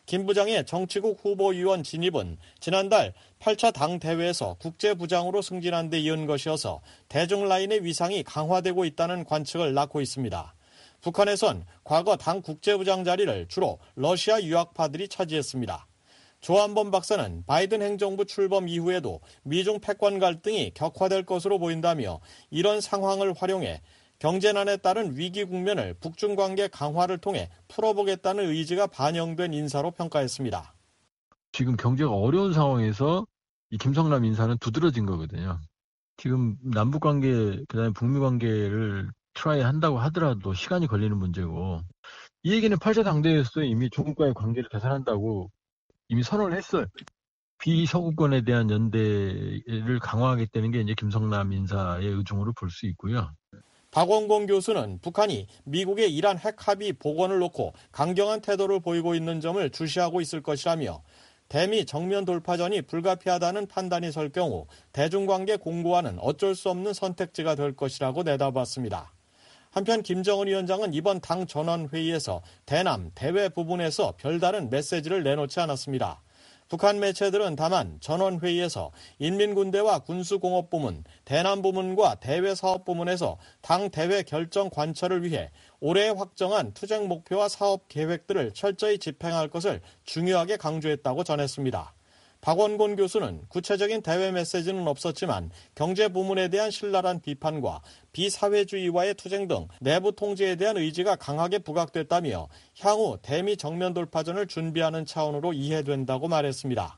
Speaker 14: 김 부장의 정치국 후보위원 진입은 지난달 팔 차 당대회에서 국제부장으로 승진한 데 이은 것이어서 대중 라인의 위상이 강화되고 있다는 관측을 낳고 있습니다. 북한에선 과거 당 국제부장 자리를 주로 러시아 유학파들이 차지했습니다. 조한범 박사는 바이든 행정부 출범 이후에도 미중 패권 갈등이 격화될 것으로 보인다며 이런 상황을 활용해 경제난에 따른 위기 국면을 북중 관계 강화를 통해 풀어보겠다는 의지가 반영된 인사로 평가했습니다.
Speaker 16: 지금 경제가 어려운 상황에서 이 김성남 인사는 두드러진 거거든요. 지금 남북 관계, 그다음에 북미 관계를 트라이 한다고 하더라도 시간이 걸리는 문제고, 이 얘기는 팔 차 당대회에서도 이미 중국과의 관계를 개선한다고 이미 선언을 했어요. 비서구권에 대한 연대를 강화하겠다는 게 이제 김성남 인사의 의중으로 볼 수 있고요.
Speaker 14: 박원공 교수는 북한이 미국의 이란 핵 합의 복원을 놓고 강경한 태도를 보이고 있는 점을 주시하고 있을 것이라며 대미 정면 돌파전이 불가피하다는 판단이 설 경우 대중관계 공고화는 어쩔 수 없는 선택지가 될 것이라고 내다봤습니다. 한편 김정은 위원장은 이번 당 전원회의에서 대남, 대외 부분에서 별다른 메시지를 내놓지 않았습니다. 북한 매체들은 다만 전원회의에서 인민군대와 군수공업부문, 대남부문과 대외사업부문에서 당 대외 결정 관철을 위해 올해 확정한 투쟁 목표와 사업 계획들을 철저히 집행할 것을 중요하게 강조했다고 전했습니다. 박원곤 교수는 구체적인 대외 메시지는 없었지만 경제 부문에 대한 신랄한 비판과 비사회주의와의 투쟁 등 내부 통제에 대한 의지가 강하게 부각됐다며 향후 대미 정면 돌파전을 준비하는 차원으로 이해된다고 말했습니다.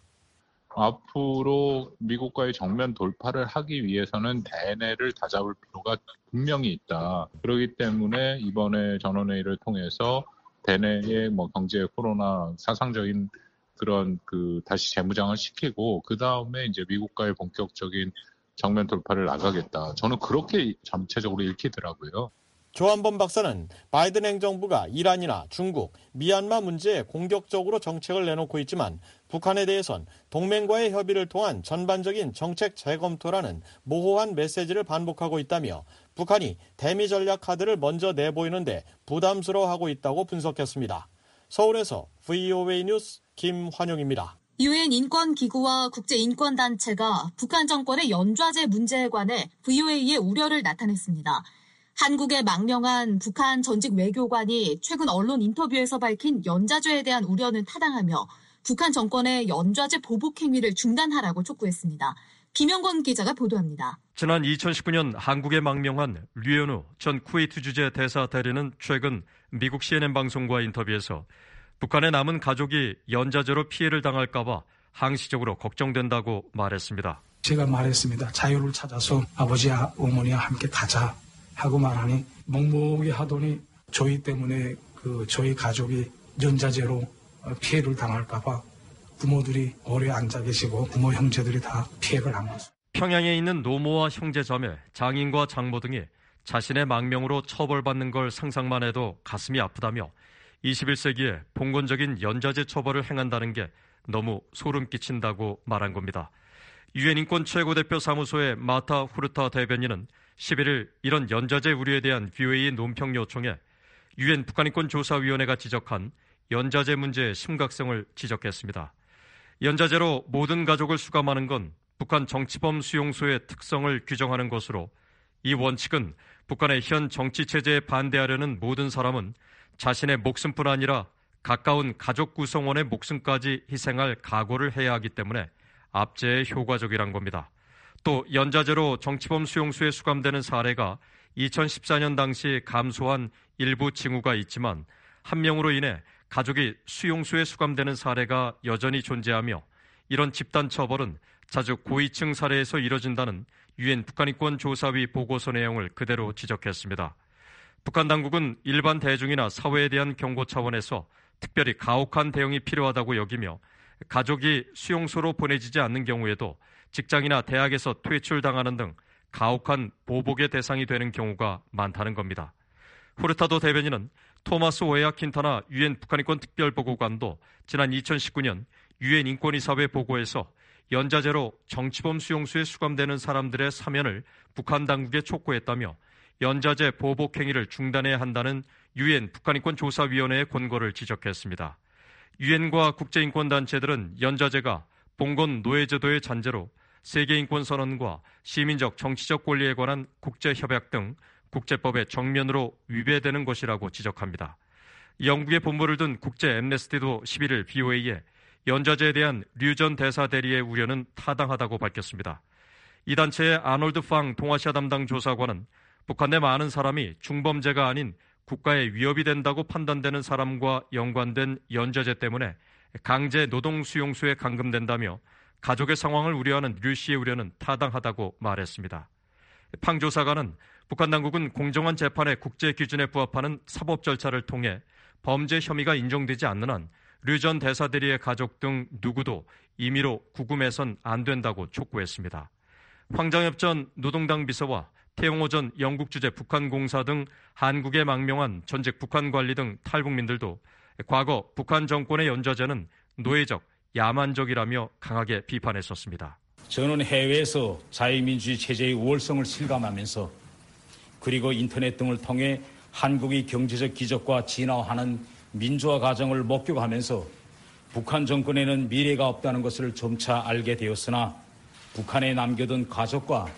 Speaker 15: 앞으로 미국과의 정면 돌파를 하기 위해서는 대내를 다잡을 필요가 분명히 있다. 그렇기 때문에 이번에 전원회의를 통해서 대내의 뭐 경제 코로나 사상적인 그런 그 다시 재무장을 시키고 그 다음에 이제 미국과의 본격적인 정면 돌파를 나가겠다. 저는 그렇게 전체적으로 읽히더라고요.
Speaker 14: 조한범 박사는 바이든 행정부가 이란이나 중국, 미얀마 문제에 공격적으로 정책을 내놓고 있지만 북한에 대해선 동맹과의 협의를 통한 전반적인 정책 재검토라는 모호한 메시지를 반복하고 있다며 북한이 대미 전략 카드를 먼저 내보이는데 부담스러워하고 있다고 분석했습니다. 서울에서 브이오에이 뉴스 김환용입니다.
Speaker 3: 유엔 인권기구와 국제인권단체가 북한 정권의 연좌제 문제에 관해 브이오에이의 우려를 나타냈습니다. 한국의 망명한 북한 전직 외교관이 최근 언론 인터뷰에서 밝힌 연좌제에 대한 우려는 타당하며 북한 정권의 연좌제 보복 행위를 중단하라고 촉구했습니다. 김영건 기자가 보도합니다.
Speaker 17: 지난 이천십구 년 한국에 망명한 류현우 전 쿠웨이트 주재 대사 대리는 최근 미국 씨엔엔 방송과 인터뷰에서 북한의 남은 가족이 연좌제로 피해를 당할까 봐 항시적으로 걱정된다고 말했습니다.
Speaker 18: 제가 말했습니다. 자유를 찾아서 아버지와 어머니와 함께 가자 하고 말하니 멍멍하게 하더니 저희 때문에 그 저희 가족이 연좌제로 피해를 당할까 봐 부모들이 오래 앉아 계시고 부모 형제들이 다 피해를 당했습니다.
Speaker 17: 평양에 있는 노모와 형제자매, 장인과 장모 등이 자신의 망명으로 처벌받는 걸 상상만 해도 가슴이 아프다며 이십일 세기에 봉건적인 연좌제 처벌을 행한다는 게 너무 소름 끼친다고 말한 겁니다. 유엔 인권 최고대표 사무소의 마타 후르타 대변인은 십일 일 이런 연좌제 우려에 대한 브이오에이 논평 요청에 유엔 북한인권조사위원회가 지적한 연좌제 문제의 심각성을 지적했습니다. 연좌제로 모든 가족을 수감하는 건 북한 정치범 수용소의 특성을 규정하는 것으로 이 원칙은 북한의 현 정치체제에 반대하려는 모든 사람은 자신의 목숨뿐 아니라 가까운 가족 구성원의 목숨까지 희생할 각오를 해야 하기 때문에 압제에 효과적이란 겁니다. 또 연좌제로 정치범 수용소에 수감되는 사례가 이천십사 년 당시 감소한 일부 징후가 있지만 한 명으로 인해 가족이 수용소에 수감되는 사례가 여전히 존재하며 이런 집단 처벌은 자주 고위층 사례에서 이뤄진다는 유엔 북한인권조사위 보고서 내용을 그대로 지적했습니다. 북한 당국은 일반 대중이나 사회에 대한 경고 차원에서 특별히 가혹한 대응이 필요하다고 여기며 가족이 수용소로 보내지지 않는 경우에도 직장이나 대학에서 퇴출당하는 등 가혹한 보복의 대상이 되는 경우가 많다는 겁니다. 후르타도 대변인은 토마스 오에아 킨타나 유엔 북한인권 특별보고관도 지난 이천십구 년 유엔 인권이사회 보고에서 연좌제로 정치범 수용소에 수감되는 사람들의 사면을 북한 당국에 촉구했다며 연좌제 보복 행위를 중단해야 한다는 유엔 북한인권조사위원회의 권고를 지적했습니다. 유엔과 국제인권단체들은 연좌제가 봉건 노예제도의 잔재로 세계인권선언과 시민적 정치적 권리에 관한 국제협약 등 국제법에 정면으로 위배되는 것이라고 지적합니다. 영국의 본부를 둔 국제 앰네스티도 십일 일 브이오에이에 연좌제에 대한 류 전 대사 대리의 우려는 타당하다고 밝혔습니다. 이 단체의 아놀드 팡 동아시아 담당 조사관은 북한 내 많은 사람이 중범죄가 아닌 국가에 위협이 된다고 판단되는 사람과 연관된 연좌제 때문에 강제 노동 수용소에 감금된다며 가족의 상황을 우려하는 류 씨의 우려는 타당하다고 말했습니다. 팡 조사관은 북한 당국은 공정한 재판의 국제 기준에 부합하는 사법 절차를 통해 범죄 혐의가 인정되지 않는 한 류 전 대사 대리의 가족 등 누구도 임의로 구금해선 안 된다고 촉구했습니다. 황장엽 전 노동당 비서와 태용호 전 영국 주재 북한 공사 등 한국에 망명한 전직 북한 관리 등 탈북민들도 과거 북한 정권의 연좌제는 노예적, 야만적이라며 강하게 비판했었습니다.
Speaker 19: 저는 해외에서 자유민주주의 체제의 우월성을 실감하면서 그리고 인터넷 등을 통해 한국의 경제적 기적과 진화하는 민주화 과정을 목격하면서 북한 정권에는 미래가 없다는 것을 점차 알게 되었으나 북한에 남겨둔 가족과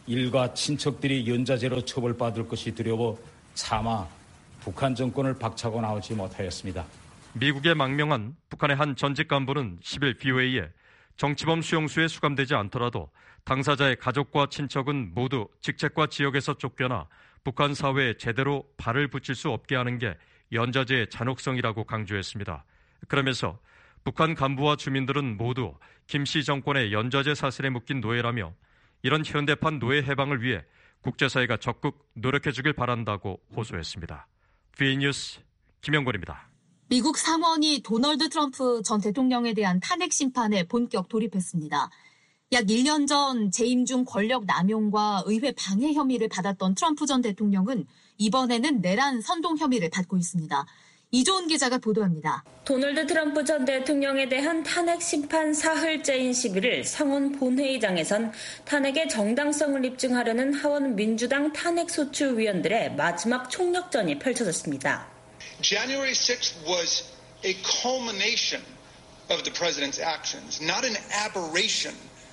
Speaker 19: 일가 친척들이 연좌제로 처벌받을 것이 두려워 차마 북한 정권을 박차고 나오지 못하였습니다.
Speaker 17: 미국에 망명한 북한의 한 전직 간부는 십일 브이오에이에 정치범 수용소에 수감되지 않더라도 당사자의 가족과 친척은 모두 직책과 지역에서 쫓겨나 북한 사회에 제대로 발을 붙일 수 없게 하는 게 연좌제의 잔혹성이라고 강조했습니다. 그러면서 북한 간부와 주민들은 모두 김씨 정권의 연좌제 사슬에 묶인 노예라며 이런 현대판 노예 해방을 위해 국제사회가 적극 노력해주길 바란다고 호소했습니다. 브이오에이 뉴스 김영권입니다.
Speaker 3: 미국 상원이 도널드 트럼프 전 대통령에 대한 탄핵 심판에 본격 돌입했습니다. 약 일 년 전 재임 중 권력 남용과 의회 방해 혐의를 받았던 트럼프 전 대통령은 이번에는 내란 선동 혐의를 받고 있습니다. 이조은 기자가 보도합니다.
Speaker 20: 도널드 트럼프 전 대통령에 대한 탄핵 심판 사흘째인 십일 일 상원 본회의장에선 탄핵의 정당성을 입증하려는 하원 민주당 탄핵소추위원들의 마지막 총력전이 펼쳐졌습니다.
Speaker 21: January sixth was a culmination of the president's actions, not an aberration.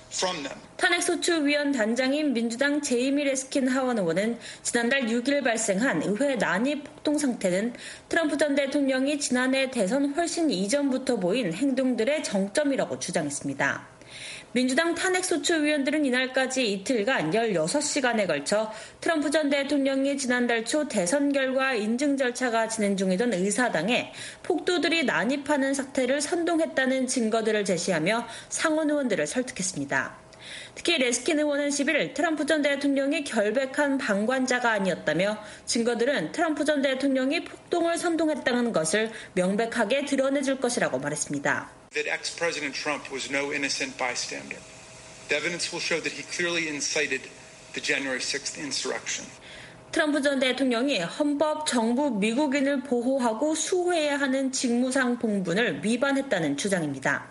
Speaker 20: 탄핵소추위원 단장인 민주당 제이미 레스킨 하원 의원은 지난달 육 일 발생한 의회 난입 폭동 상태는 트럼프 전 대통령이 지난해 대선 훨씬 이전부터 보인 행동들의 정점이라고 주장했습니다. 민주당 탄핵소추위원들은 이날까지 이틀간 열여섯 시간에 걸쳐 트럼프 전 대통령이 지난달 초 대선 결과 인증 절차가 진행 중이던 의사당에 폭도들이 난입하는 사태를 선동했다는 증거들을 제시하며 상원 의원들을 설득했습니다. 특히 레스킨 의원은 십일 일 트럼프 전 대통령이 결백한 방관자가 아니었다며 증거들은 트럼프 전 대통령이 폭동을 선동했다는 것을 명백하게 드러내줄 것이라고 말했습니다.
Speaker 21: That ex-President Trump was no innocent bystander. The evidence will show that he clearly incited the January sixth insurrection.
Speaker 20: 트럼프 전 대통령이 헌법, 정부, 미국인을 보호하고 수호해야 하는 직무상 본분을 위반했다는 주장입니다.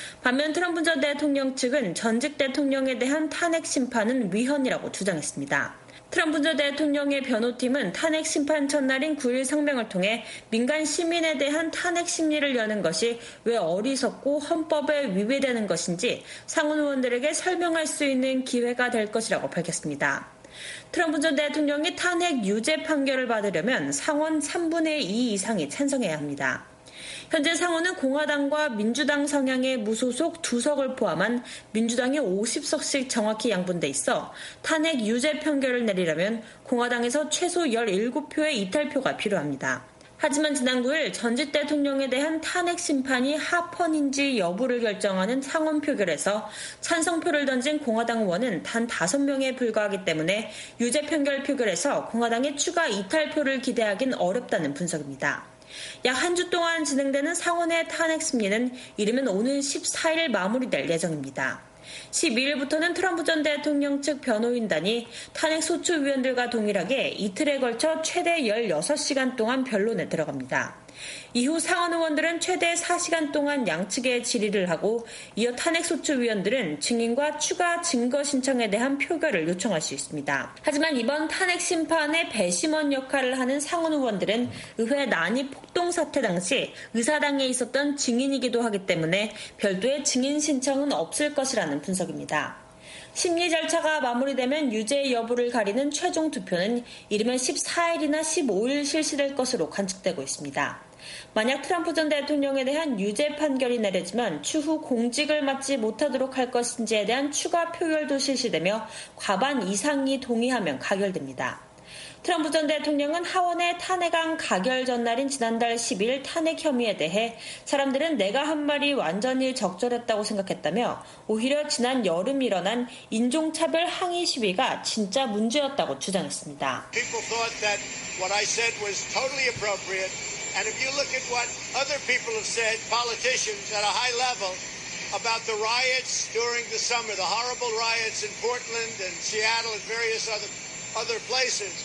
Speaker 20: 반면 트럼프 전 대통령 측은 전직 대통령에 대한 탄핵 심판은 위헌이라고 주장했습니다. 트럼프 전 대통령의 변호팀은 탄핵 심판 첫날인 구 일 성명을 통해 민간 시민에 대한 탄핵 심리를 여는 것이 왜 어리석고 헌법에 위배되는 것인지 상원 의원들에게 설명할 수 있는 기회가 될 것이라고 밝혔습니다. 트럼프 전 대통령이 탄핵 유죄 판결을 받으려면 상원 삼분의 이 이상이 찬성해야 합니다. 현재 상원은 공화당과 민주당 성향의 무소속 두 석을 포함한 민주당이 오십 석씩 정확히 양분돼 있어 탄핵 유죄 판결을 내리려면 공화당에서 최소 열일곱 표의 이탈표가 필요합니다. 하지만 지난 구 일 전직 대통령에 대한 탄핵 심판이 합헌인지 여부를 결정하는 상원 표결에서 찬성표를 던진 공화당 의원은 단 다섯 명에 불과하기 때문에 유죄 판결 표결에서 공화당의 추가 이탈표를 기대하긴 어렵다는 분석입니다. 약 한 주 동안 진행되는 상원의 탄핵 심리는 이르면 오는 십사 일 마무리될 예정입니다. 십이 일부터는 트럼프 전 대통령 측 변호인단이 탄핵소추위원들과 동일하게 이틀에 걸쳐 최대 열여섯 시간 동안 변론에 들어갑니다. 이후 상원 의원들은 최대 네 시간 동안 양측에 질의를 하고 이어 탄핵소추위원들은 증인과 추가 증거 신청에 대한 표결을 요청할 수 있습니다. 하지만 이번 탄핵 심판의 배심원 역할을 하는 상원 의원들은 의회 난입 폭동 사태 당시 의사당에 있었던 증인이기도 하기 때문에 별도의 증인 신청은 없을 것이라는 분석입니다. 심리 절차가 마무리되면 유죄 여부를 가리는 최종 투표는 이르면 십사 일이나 십오 일 실시될 것으로 관측되고 있습니다. 만약 트럼프 전 대통령에 대한 유죄 판결이 내려지면 추후 공직을 맡지 못하도록 할 것인지에 대한 추가 표결도 실시되며 과반 이상이 동의하면 가결됩니다. 트럼프 전 대통령은 하원의 탄핵안 가결 전날인 지난달 십 일 탄핵 혐의에 대해 사람들은 내가 한 말이 완전히 적절했다고 생각했다며 오히려 지난 여름 일어난 인종차별 항의 시위가 진짜 문제였다고 주장했습니다.
Speaker 1: People thought that what I said was totally appropriate. And if you look at what other people have said, politicians at a high level, about the riots during the summer, the horrible riots in Portland and Seattle and various other other places.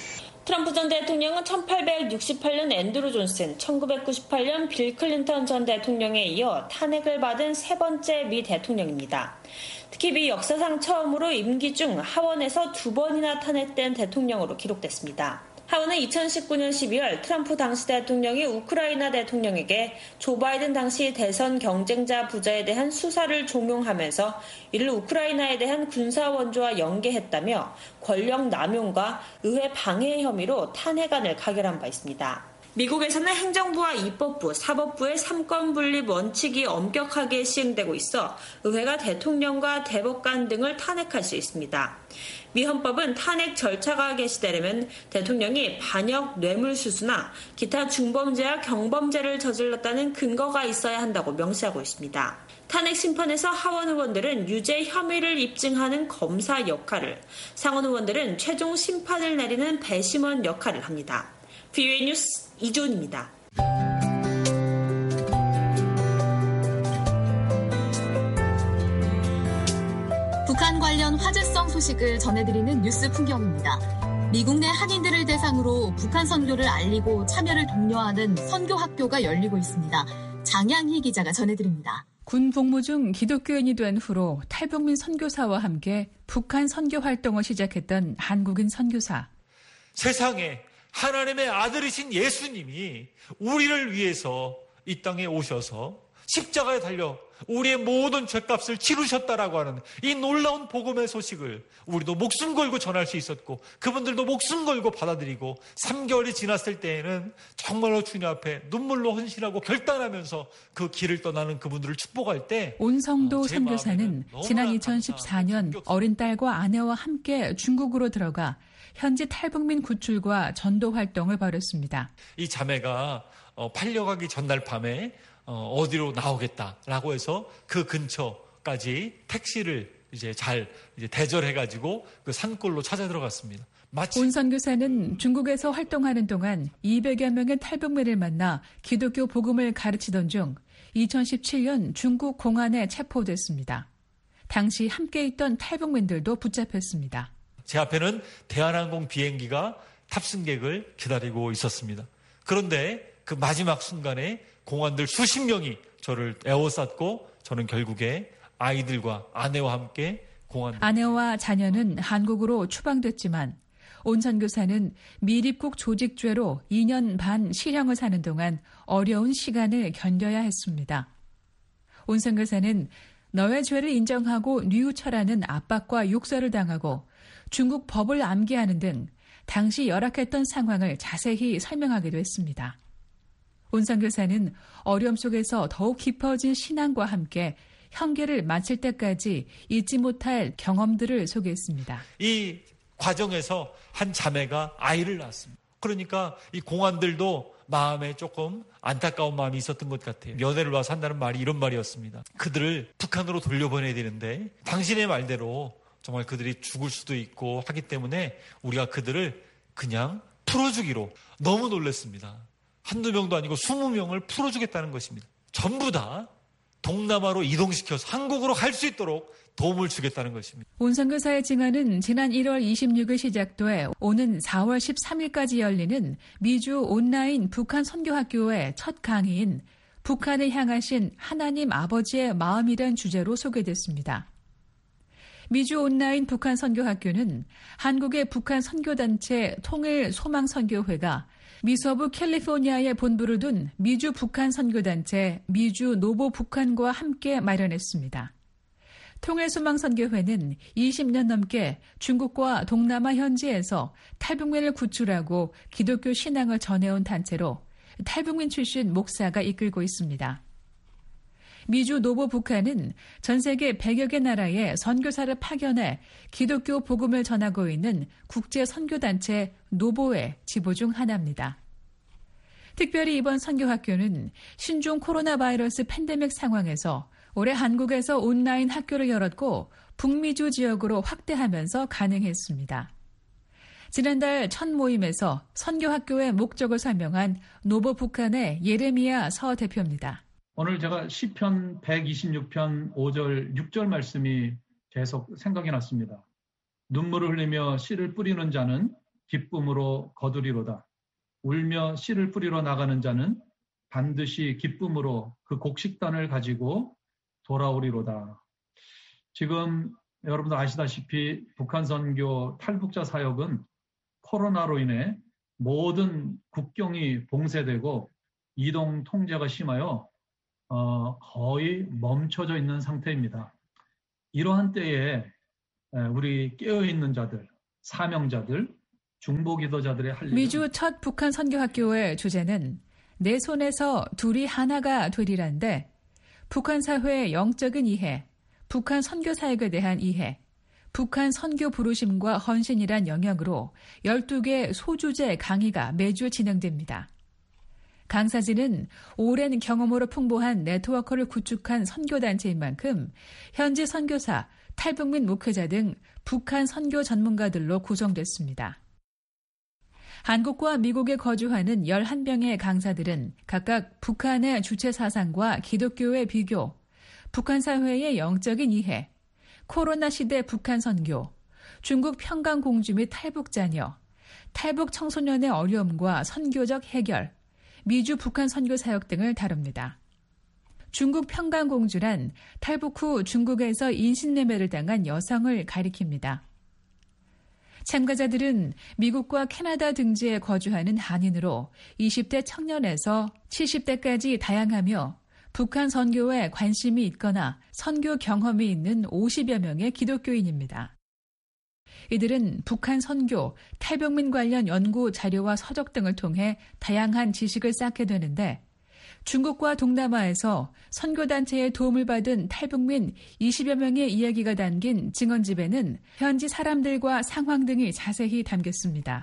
Speaker 20: 트럼프 전 대통령은 천팔백육십팔 년 앤드루 존슨, 천구백구십팔 년 빌 클린턴 전 대통령에 이어 탄핵을 받은 세 번째 미 대통령입니다. 특히 미 역사상 처음으로 임기 중 하원에서 두 번이나 탄핵된 대통령으로 기록됐습니다. 하원은 이천십구 년 십이월 트럼프 당시 대통령이 우크라이나 대통령에게 조 바이든 당시 대선 경쟁자 부자에 대한 수사를 종용하면서 이를 우크라이나에 대한 군사 원조와 연계했다며 권력 남용과 의회 방해 혐의로 탄핵안을 가결한 바 있습니다. 미국에서는 행정부와 입법부, 사법부의 삼권 분립 원칙이 엄격하게 시행되고 있어 의회가 대통령과 대법관 등을 탄핵할 수 있습니다. 미 헌법은 탄핵 절차가 개시되려면 대통령이 반역, 뇌물수수나 기타 중범죄와 경범죄를 저질렀다는 근거가 있어야 한다고 명시하고 있습니다. 탄핵 심판에서 하원 의원들은 유죄 혐의를 입증하는 검사 역할을, 상원 의원들은 최종 심판을 내리는 배심원 역할을 합니다. 브이오에이 뉴스 이존입니다.
Speaker 3: 북한 관련 화제성 소식을 전해드리는 뉴스 풍경입니다. 미국 내 한인들을 대상으로 북한 선교를 알리고 참여를 독려하는 선교학교가 열리고 있습니다. 장양희 기자가 전해드립니다.
Speaker 22: 군 복무 중 기독교인이 된 후로 탈북민 선교사와 함께 북한 선교 활동을 시작했던 한국인 선교사.
Speaker 23: 세상에 하나님의 아들이신 예수님이 우리를 위해서 이 땅에 오셔서 십자가에 달려 우리의 모든 죄값을 치르셨다라고 하는 이 놀라운 복음의 소식을 우리도 목숨 걸고 전할 수 있었고 그분들도 목숨 걸고 받아들이고 삼 개월이 지났을 때에는 정말로 주님 앞에 눈물로 헌신하고 결단하면서 그 길을 떠나는 그분들을 축복할 때
Speaker 22: 온성도 선교사는 지난 이천십사 년 어린 딸과 아내와 함께 중국으로 들어가 현지 탈북민 구출과 전도 활동을 벌였습니다.
Speaker 23: 이 자매가 팔려가기 전날 밤에 어디로 나오겠다라고 해서 그 근처까지 택시를 이제 잘 이제 대절해가지고 그 산골로 찾아 들어갔습니다. 마치
Speaker 22: 온 선교사는 중국에서 활동하는 동안 이백여 명의 탈북민을 만나 기독교 복음을 가르치던 중 이천십칠 년 중국 공안에 체포됐습니다. 당시 함께 있던 탈북민들도 붙잡혔습니다.
Speaker 23: 제 앞에는 대한항공 비행기가 탑승객을 기다리고 있었습니다. 그런데 그 마지막 순간에 공안들 수십 명이 저를 에워쌌고 저는 결국에 아이들과 아내와 함께 공안
Speaker 22: 아내와 자녀는 한국으로 추방됐지만 온 선교사는 미립국 조직죄로 이 년 반 실형을 사는 동안 어려운 시간을 견뎌야 했습니다. 온 선교사는 너의 죄를 인정하고 뉘우쳐라는 압박과 욕설을 당하고 중국 법을 암기하는 등 당시 열악했던 상황을 자세히 설명하기도 했습니다. 온 선교사는 어려움 속에서 더욱 깊어진 신앙과 함께 형계를 마칠 때까지 잊지 못할 경험들을 소개했습니다.
Speaker 23: 이 과정에서 한 자매가 아이를 낳았습니다. 그러니까 이 공안들도 마음에 조금 안타까운 마음이 있었던 것 같아요. 면회를 와서 한다는 말이 이런 말이었습니다. 그들을 북한으로 돌려보내야 되는데 당신의 말대로 정말 그들이 죽을 수도 있고 하기 때문에 우리가 그들을 그냥 풀어주기로. 너무 놀랐습니다. 한두 명도 아니고 스무 명을 풀어주겠다는 것입니다. 전부 다 동남아로 이동시켜서 한국으로 갈 수 있도록 도움을 주겠다는 것입니다.
Speaker 22: 온 선교사의 증언은 지난 일월 이십육일 시작돼 오는 사월 십삼일까지 열리는 미주 온라인 북한 선교학교의 첫 강의인 북한을 향하신 하나님 아버지의 마음이란 주제로 소개됐습니다. 미주 온라인 북한 선교학교는 한국의 북한 선교단체 통일소망선교회가 미서부 캘리포니아에 본부를 둔 미주 북한 선교단체 미주 노보 북한과 함께 마련했습니다. 통일소망선교회는 이십 년 넘게 중국과 동남아 현지에서 탈북민을 구출하고 기독교 신앙을 전해온 단체로 탈북민 출신 목사가 이끌고 있습니다. 미주 노보 북한은 전 세계 백여 개 나라에 선교사를 파견해 기독교 복음을 전하고 있는 국제 선교단체 노보의 지부 중 하나입니다. 특별히 이번 선교학교는 신종 코로나 바이러스 팬데믹 상황에서 올해 한국에서 온라인 학교를 열었고 북미주 지역으로 확대하면서 가능했습니다. 지난달 첫 모임에서 선교학교의 목적을 설명한 노보 북한의 예레미야 서 대표입니다.
Speaker 2: 오늘 제가 시편 백이십육 편 오 절 육 절 말씀이 계속 생각이 났습니다. 눈물을 흘리며 씨를 뿌리는 자는 기쁨으로 거두리로다. 울며 씨를 뿌리러 나가는 자는 반드시 기쁨으로 그 곡식단을 가지고 돌아오리로다. 지금 여러분들 아시다시피 북한 선교 탈북자 사역은 코로나로 인해 모든 국경이 봉쇄되고 이동 통제가 심하여 어, 거의 멈춰져 있는 상태입니다. 이러한 때에 우리 깨어있는 자들, 사명자들, 중보기도자들의 할 일은
Speaker 22: 미주 첫 북한 선교학교의 주제는 내 손에서 둘이 하나가 되리란데 북한 사회의 영적인 이해, 북한 선교 사역에 대한 이해, 북한 선교 부르심과 헌신이란 영역으로 열두 개 소주제 강의가 매주 진행됩니다. 강사진은 오랜 경험으로 풍부한 네트워크를 구축한 선교단체인 만큼 현지 선교사, 탈북민 목회자 등 북한 선교 전문가들로 구성됐습니다. 한국과 미국에 거주하는 열한 명의 강사들은 각각 북한의 주체 사상과 기독교의 비교, 북한 사회의 영적인 이해, 코로나 시대 북한 선교, 중국 평강 공주 및 탈북 자녀, 탈북 청소년의 어려움과 선교적 해결, 미주 북한 선교 사역 등을 다룹니다. 중국 평강 공주란 탈북 후 중국에서 인신매매를 당한 여성을 가리킵니다. 참가자들은 미국과 캐나다 등지에 거주하는 한인으로 이십 대 청년에서 칠십 대까지 다양하며 북한 선교에 관심이 있거나 선교 경험이 있는 오십여 명의 기독교인입니다. 이들은 북한 선교, 탈북민 관련 연구 자료와 서적 등을 통해 다양한 지식을 쌓게 되는데 중국과 동남아에서 선교단체의 도움을 받은 탈북민 이십여 명의 이야기가 담긴 증언집에는 현지 사람들과 상황 등이 자세히 담겼습니다.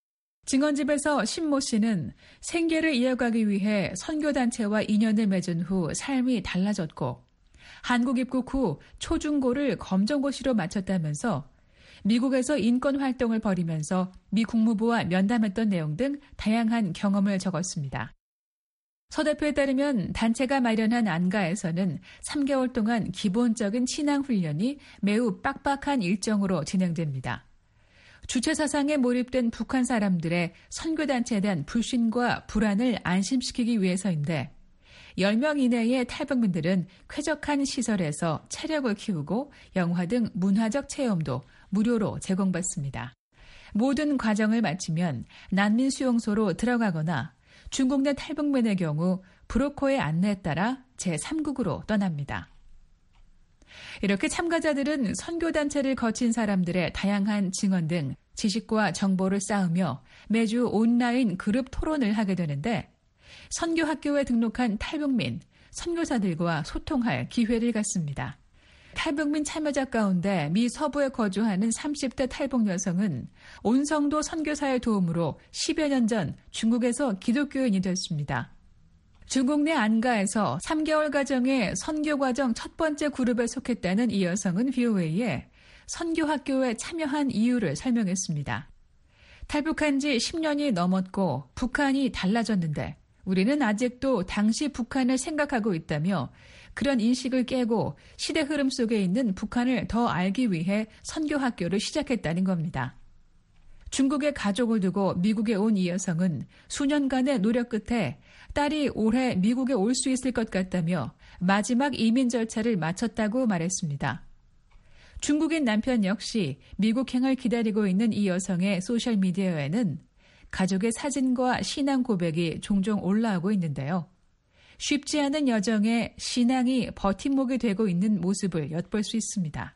Speaker 22: 증언집에서 신모 씨는 생계를 이어가기 위해 선교단체와 인연을 맺은 후 삶이 달라졌고 한국 입국 후 초중고를 검정고시로 마쳤다면서 미국에서 인권 활동을 벌이면서 미 국무부와 면담했던 내용 등 다양한 경험을 적었습니다. 서 대표에 따르면 단체가 마련한 안가에서는 삼 개월 동안 기본적인 신앙 훈련이 매우 빡빡한 일정으로 진행됩니다. 주체 사상에 몰입된 북한 사람들의 선교단체에 대한 불신과 불안을 안심시키기 위해서인데 열 명 이내의 탈북민들은 쾌적한 시설에서 체력을 키우고 영화 등 문화적 체험도 무료로 제공받습니다. 모든 과정을 마치면 난민 수용소로 들어가거나 중국 내 탈북민의 경우 브로커의 안내에 따라 제삼 국으로 떠납니다. 이렇게 참가자들은 선교단체를 거친 사람들의 다양한 증언 등 지식과 정보를 쌓으며 매주 온라인 그룹 토론을 하게 되는데 선교학교에 등록한 탈북민, 선교사들과 소통할 기회를 갖습니다. 탈북민 참여자 가운데 미 서부에 거주하는 삼십 대 탈북 여성은 온성도 선교사의 도움으로 십여 년 전 중국에서 기독교인이 됐습니다. 중국 내 안가에서 삼 개월 가정의 선교과정 첫 번째 그룹에 속했다는 이 여성은 브이오에이에 선교학교에 참여한 이유를 설명했습니다. 탈북한 지 십 년이 넘었고 북한이 달라졌는데 우리는 아직도 당시 북한을 생각하고 있다며 그런 인식을 깨고 시대 흐름 속에 있는 북한을 더 알기 위해 선교학교를 시작했다는 겁니다. 중국에 가족을 두고 미국에 온 이 여성은 수년간의 노력 끝에 딸이 올해 미국에 올 수 있을 것 같다며 마지막 이민 절차를 마쳤다고 말했습니다. 중국인 남편 역시 미국행을 기다리고 있는 이 여성의 소셜미디어에는 가족의 사진과 신앙 고백이 종종 올라오고 있는데요. 쉽지 않은 여정에 신앙이 버팀목이 되고 있는 모습을 엿볼 수 있습니다.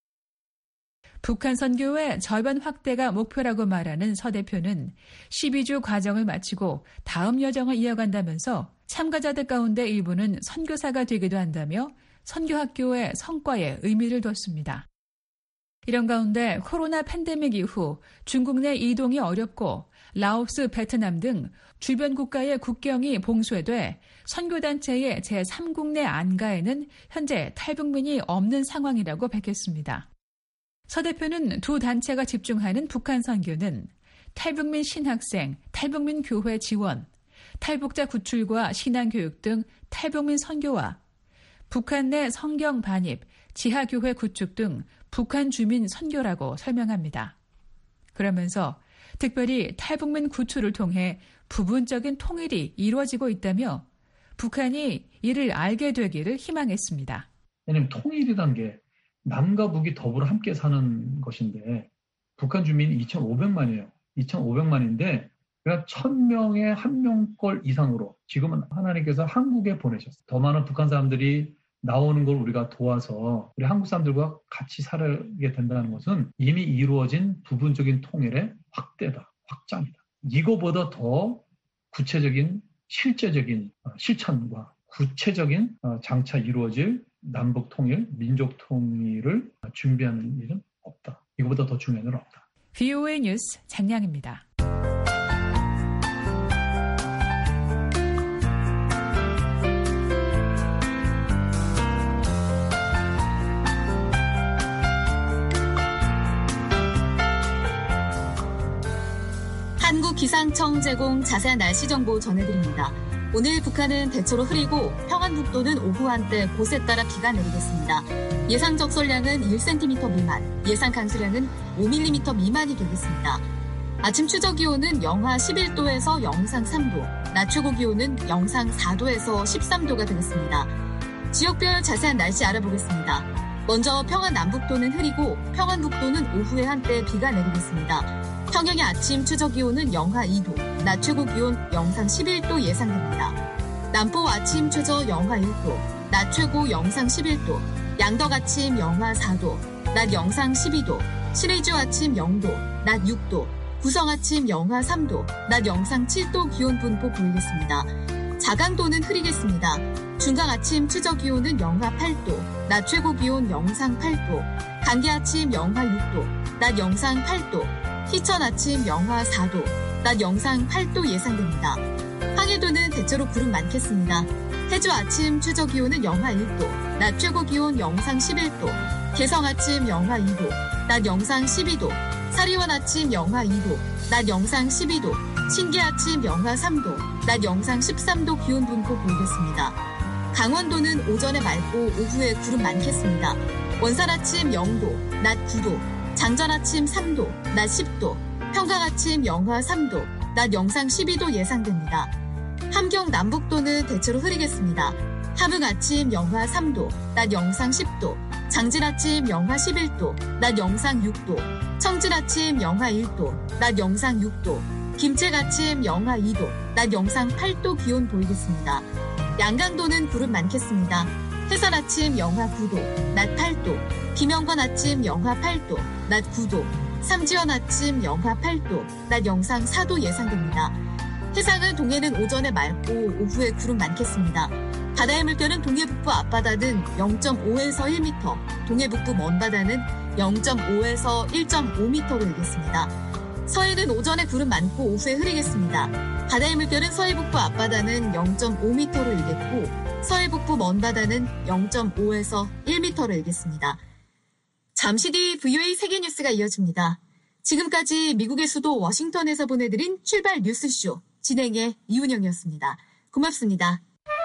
Speaker 22: 북한 선교의 절반 확대가 목표라고 말하는 서 대표는 십이 주 과정을 마치고 다음 여정을 이어간다면서 참가자들 가운데 일부는 선교사가 되기도 한다며 선교학교의 성과에 의미를 뒀습니다. 이런 가운데 코로나 팬데믹 이후 중국 내 이동이 어렵고 라오스, 베트남 등 주변 국가의 국경이 봉쇄돼 선교단체의 제삼 국내 안가에는 현재 탈북민이 없는 상황이라고 밝혔습니다. 서 대표는 두 단체가 집중하는 북한 선교는 탈북민 신학생, 탈북민 교회 지원, 탈북자 구출과 신앙교육 등 탈북민 선교와 북한 내 성경 반입, 지하교회 구축 등 북한 주민 선교라고 설명합니다. 그러면서 특별히 탈북민 구출을 통해 부분적인 통일이 이루어지고 있다며 북한이 이를 알게 되기를 희망했습니다.
Speaker 2: 왜냐하면 통일이라는 게 남과 북이 더불어 함께 사는 것인데 북한 주민이 이천오백만이에요. 이천오백만인데 그러니까 천 명에 한 명꼴 이상으로 지금은 하나님께서 한국에 보내셨어요. 더 많은 북한 사람들이 나오는 걸 우리가 도와서 우리 한국 사람들과 같이 살게 된다는 것은 이미 이루어진 부분적인 통일의 확대다, 확장이다. 이거보다 더 구체적인 실제적인 실천과 구체적인 장차 이루어질 남북 통일, 민족 통일을 준비하는 일은 없다. 이거보다 더 중요한 일은 없다.
Speaker 22: 브이오에이 뉴스 장량입니다.
Speaker 3: 한국기상청 제공 자세한 날씨 정보 전해드립니다. 오늘 북한은 대체로 흐리고 평안북도는 오후 한때 곳에 따라 비가 내리겠습니다. 예상 적설량은 일 센티미터 미만, 예상 강수량은 오 밀리미터 미만이 되겠습니다. 아침 최저 기온은 영하 십일 도에서 영상 삼 도, 낮 최고 기온은 영상 사 도에서 십삼 도가 되겠습니다. 지역별 자세한 날씨 알아보겠습니다. 먼저 평안남북도는 흐리고 평안북도는 오후에 한때 비가 내리겠습니다. 평양의 아침 최저 기온은 영하 이 도, 낮 최고 기온 영상 십일 도 예상됩니다. 남포 아침 최저 영하 일 도, 낮 최고 영상 십일 도, 양덕 아침 영하 사 도, 낮 영상 십이 도, 신의주 아침 영 도, 낮 육 도, 구성 아침 영하 삼 도, 낮 영상 칠 도 기온 분포 보이겠습니다. 자강도는 흐리겠습니다. 중강 아침 최저 기온은 영하 팔 도, 낮 최고 기온 영상 팔 도, 강계 아침 영하 육 도, 낮 영상 팔 도, 희천 아침 영하 사 도, 낮 영상 팔 도 예상됩니다. 황해도는 대체로 구름 많겠습니다. 해주 아침 최저 기온은 영하 일 도, 낮 최고 기온 영상 십일 도, 개성 아침 영하 이 도, 낮 영상 십이 도, 사리원 아침 영하 이 도, 낮 영상 십이 도, 신계 아침 영하 삼 도, 낮 영상 십삼 도 기온 분포 보이겠습니다. 강원도는 오전에 맑고 오후에 구름 많겠습니다. 원산 아침 영 도, 낮 구 도, 장전 아침 삼 도, 낮 십 도, 평강 아침 영하 삼 도, 낮 영상 십이 도 예상됩니다. 함경 남북도는 대체로 흐리겠습니다. 함흥 아침 영하 삼 도, 낮 영상 십 도, 장진 아침 영하 십일 도, 낮 영상 육 도, 청진 아침 영하 일 도, 낮 영상 육 도, 김책 아침 영하 이 도, 낮 영상 팔 도 기온 보이겠습니다. 양강도는 구름 많겠습니다. 해산 아침 영하 구 도, 낮 팔 도, 김영관 아침 영하 팔 도, 낮 구 도, 삼지연 아침 영하 팔 도, 낮 영상 사 도 예상됩니다. 해상은 동해는 오전에 맑고 오후에 구름 많겠습니다. 바다의 물결은 동해 북부 앞바다는 영 점 오에서 일 미터, 동해 북부 먼바다는 영 점 오에서 일 점 오 미터로 일겠습니다. 서해는 오전에 구름 많고 오후에 흐리겠습니다. 바다의 물결은 서해 북부 앞바다는 영 점 오 미터로 일겠고 서해 북부 먼바다는 영 점 오에서 일 미터로 일겠습니다. 잠시 뒤 브이오에이 세계뉴스가 이어집니다. 지금까지 미국의 수도 워싱턴에서 보내드린 출발 뉴스쇼 진행의 이훈영이었습니다. 고맙습니다.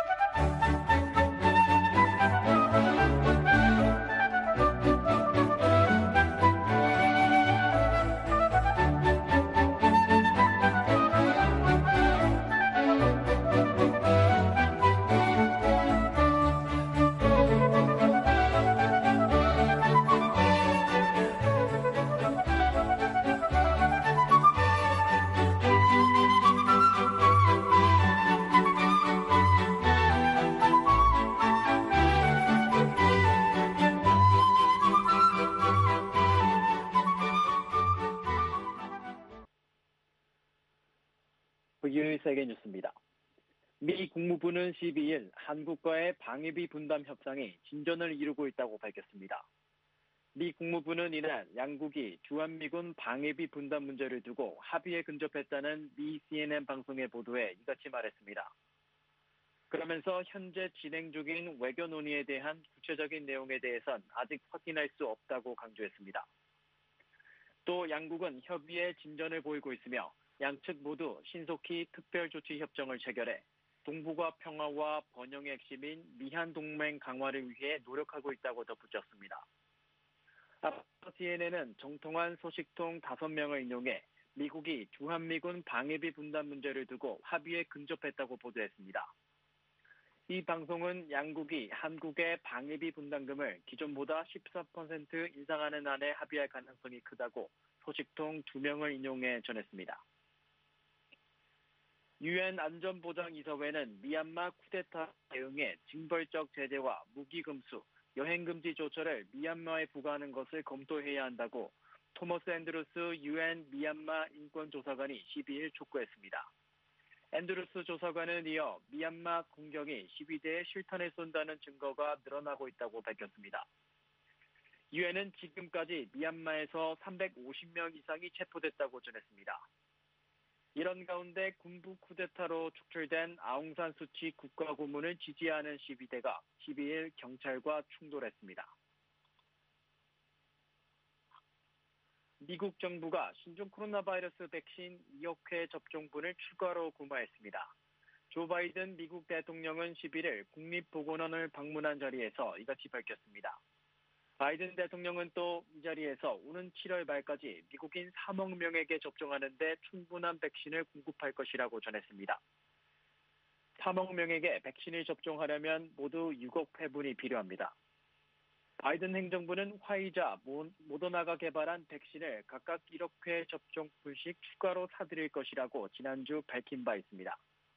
Speaker 4: 북일 세계뉴스입니다. 미 국무부는 십이일 한국과의 방위비 분담 협상이 진전을 이루고 있다고 밝혔습니다. 미 국무부는 이날 양국이 주한미군 방위비 분담 문제를 두고 합의에 근접했다는 미 씨엔엔 방송의 보도에 이같이 말했습니다. 그러면서 현재 진행 중인 외교 논의에 대한 구체적인 내용에 대해선 아직 확인할 수 없다고 강조했습니다. 또 양국은 협의에 진전을 보이고 있으며 양측 모두 신속히 특별조치 협정을 체결해 동북아 평화와 번영의 핵심인 미한 동맹 강화를 위해 노력하고 있다고 덧붙였습니다. 앞서 씨엔엔은 정통한 소식통 다섯 명을 인용해 미국이 주한미군 방위비 분담 문제를 두고 합의에 근접했다고 보도했습니다. 이 방송은 양국이 한국의 방위비 분담금을 기존보다 십사 퍼센트 인상하는 안에 합의할 가능성이 크다고 소식통 두 명을 인용해 전했습니다. 유엔 안전보장이사회는 미얀마 쿠데타 대응에 징벌적 제재와 무기 금수, 여행 금지 조처를 미얀마에 부과하는 것을 검토해야 한다고 토머스 앤드루스 유엔 미얀마 인권조사관이 십이일 촉구했습니다. 앤드루스 조사관은 이어 미얀마 군경이 시위대에 실탄을 쏜다는 증거가 늘어나고 있다고 밝혔습니다. 유엔은 지금까지 미얀마에서 삼백오십 명 이상이 체포됐다고 전했습니다. 이런 가운데 군부 쿠데타로 축출된 아웅산 수치 국가고문을 지지하는 시위대가 십이일 경찰과 충돌했습니다. 미국 정부가 신종 코로나 바이러스 백신 이억 회 접종분을 추가로 구매했습니다. 조 바이든 미국 대통령은 십일일 국립보건원을 방문한 자리에서 이같이 밝혔습니다. 바이든 대통령은 또 이 자리에서 오는 칠월 말까지 미국인 삼억 명에게 접종하는 데 충분한 백신을 공급할 것이라고 전했습니다. 삼억 명에게 백신을 접종하려면 모두 육억 회분이 필요합니다. 바이든 행정부는 화이자, 모더나가 개발한 백신을 각각 일억 회 접종분씩 추가로 사드릴 것이라고 지난주 밝힌 바 있습니다.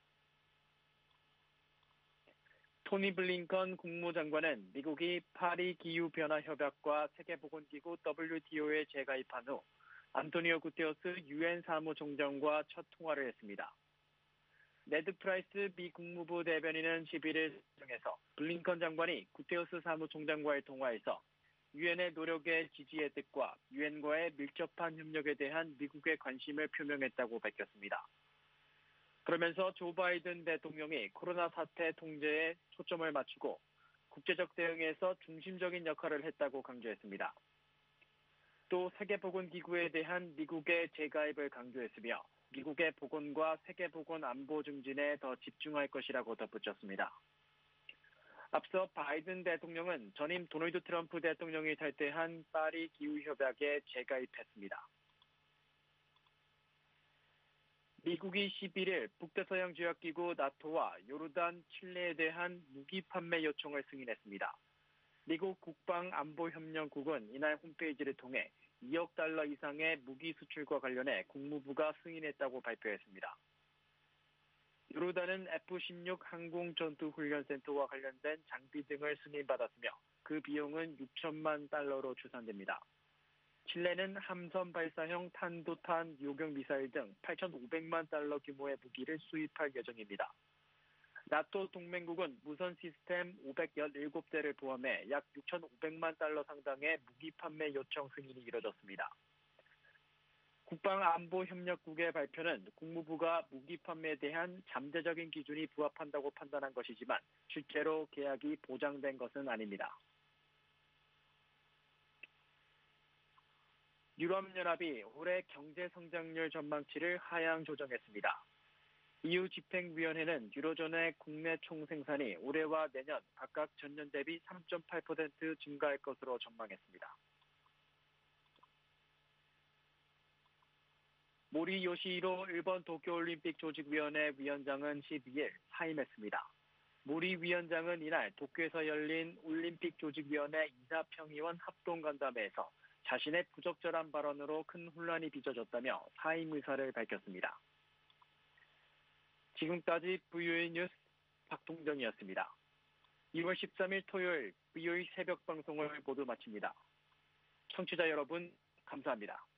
Speaker 4: 토니 블링컨 국무장관은 미국이 파리 기후변화협약과 세계보건기구 더블유티오에 재가입한 후 안토니오 구테러스 유엔 사무총장과 첫 통화를 했습니다. 네드 프라이스 미 국무부 대변인은 십일일 성명에서 블링컨 장관이 구테러스 사무총장과의 통화에서 유엔의 노력에 지지의 뜻과 유엔과의 밀접한 협력에 대한 미국의 관심을 표명했다고 밝혔습니다. 그러면서 조 바이든 대통령이 코로나 사태 통제에 초점을 맞추고 국제적 대응에서 중심적인 역할을 했다고 강조했습니다. 또 세계보건기구에 대한 미국의 재가입을 강조했으며 미국의 보건과 세계보건 안보 증진에 더 집중할 것이라고 덧붙였습니다. 앞서 바이든 대통령은 전임 도널드 트럼프 대통령이 탈퇴한 파리 기후협약에 재가입했습니다. 미국이 십일일 북대서양조약기구 나토와 요르단, 칠레에 대한 무기 판매 요청을 승인했습니다. 미국 국방안보협력국은 이날 홈페이지를 통해 이억 달러 이상의 무기 수출과 관련해 국무부가 승인했다고 발표했습니다. 요르단은 에프 십육 항공전투훈련센터와 관련된 장비 등을 승인받았으며 그 비용은 육천만 달러로 추산됩니다. 칠레는 함선 발사형 탄도탄 요격 미사일 등 팔천오백만 달러 규모의 무기를 수입할 예정입니다. 나토 동맹국은 무선 시스템 오백십칠 대를 포함해 약 육천오백만 달러 상당의 무기 판매 요청 승인이 이뤄졌습니다. 국방안보협력국의 발표는 국무부가 무기 판매에 대한 잠재적인 기준이 부합한다고 판단한 것이지만 실제로 계약이 보장된 것은 아닙니다. 유럽연합이 올해 경제성장률 전망치를 하향 조정했습니다. 이유 집행위원회는 유로존의 국내 총생산이 올해와 내년 각각 전년 대비 삼 점 팔 퍼센트 증가할 것으로 전망했습니다. 모리 요시히로 일본 도쿄올림픽 조직위원회 위원장은 십이일 사임했습니다. 모리 위원장은 이날 도쿄에서 열린 올림픽 조직위원회 이사평의원 합동간담회에서 자신의 부적절한 발언으로 큰 혼란이 빚어졌다며 사임 의사를 밝혔습니다. 지금까지 브이오에이 뉴스 박동정이었습니다. 이월 십삼일 토요일 브이오에이 새벽 방송을 모두 마칩니다. 청취자 여러분 감사합니다.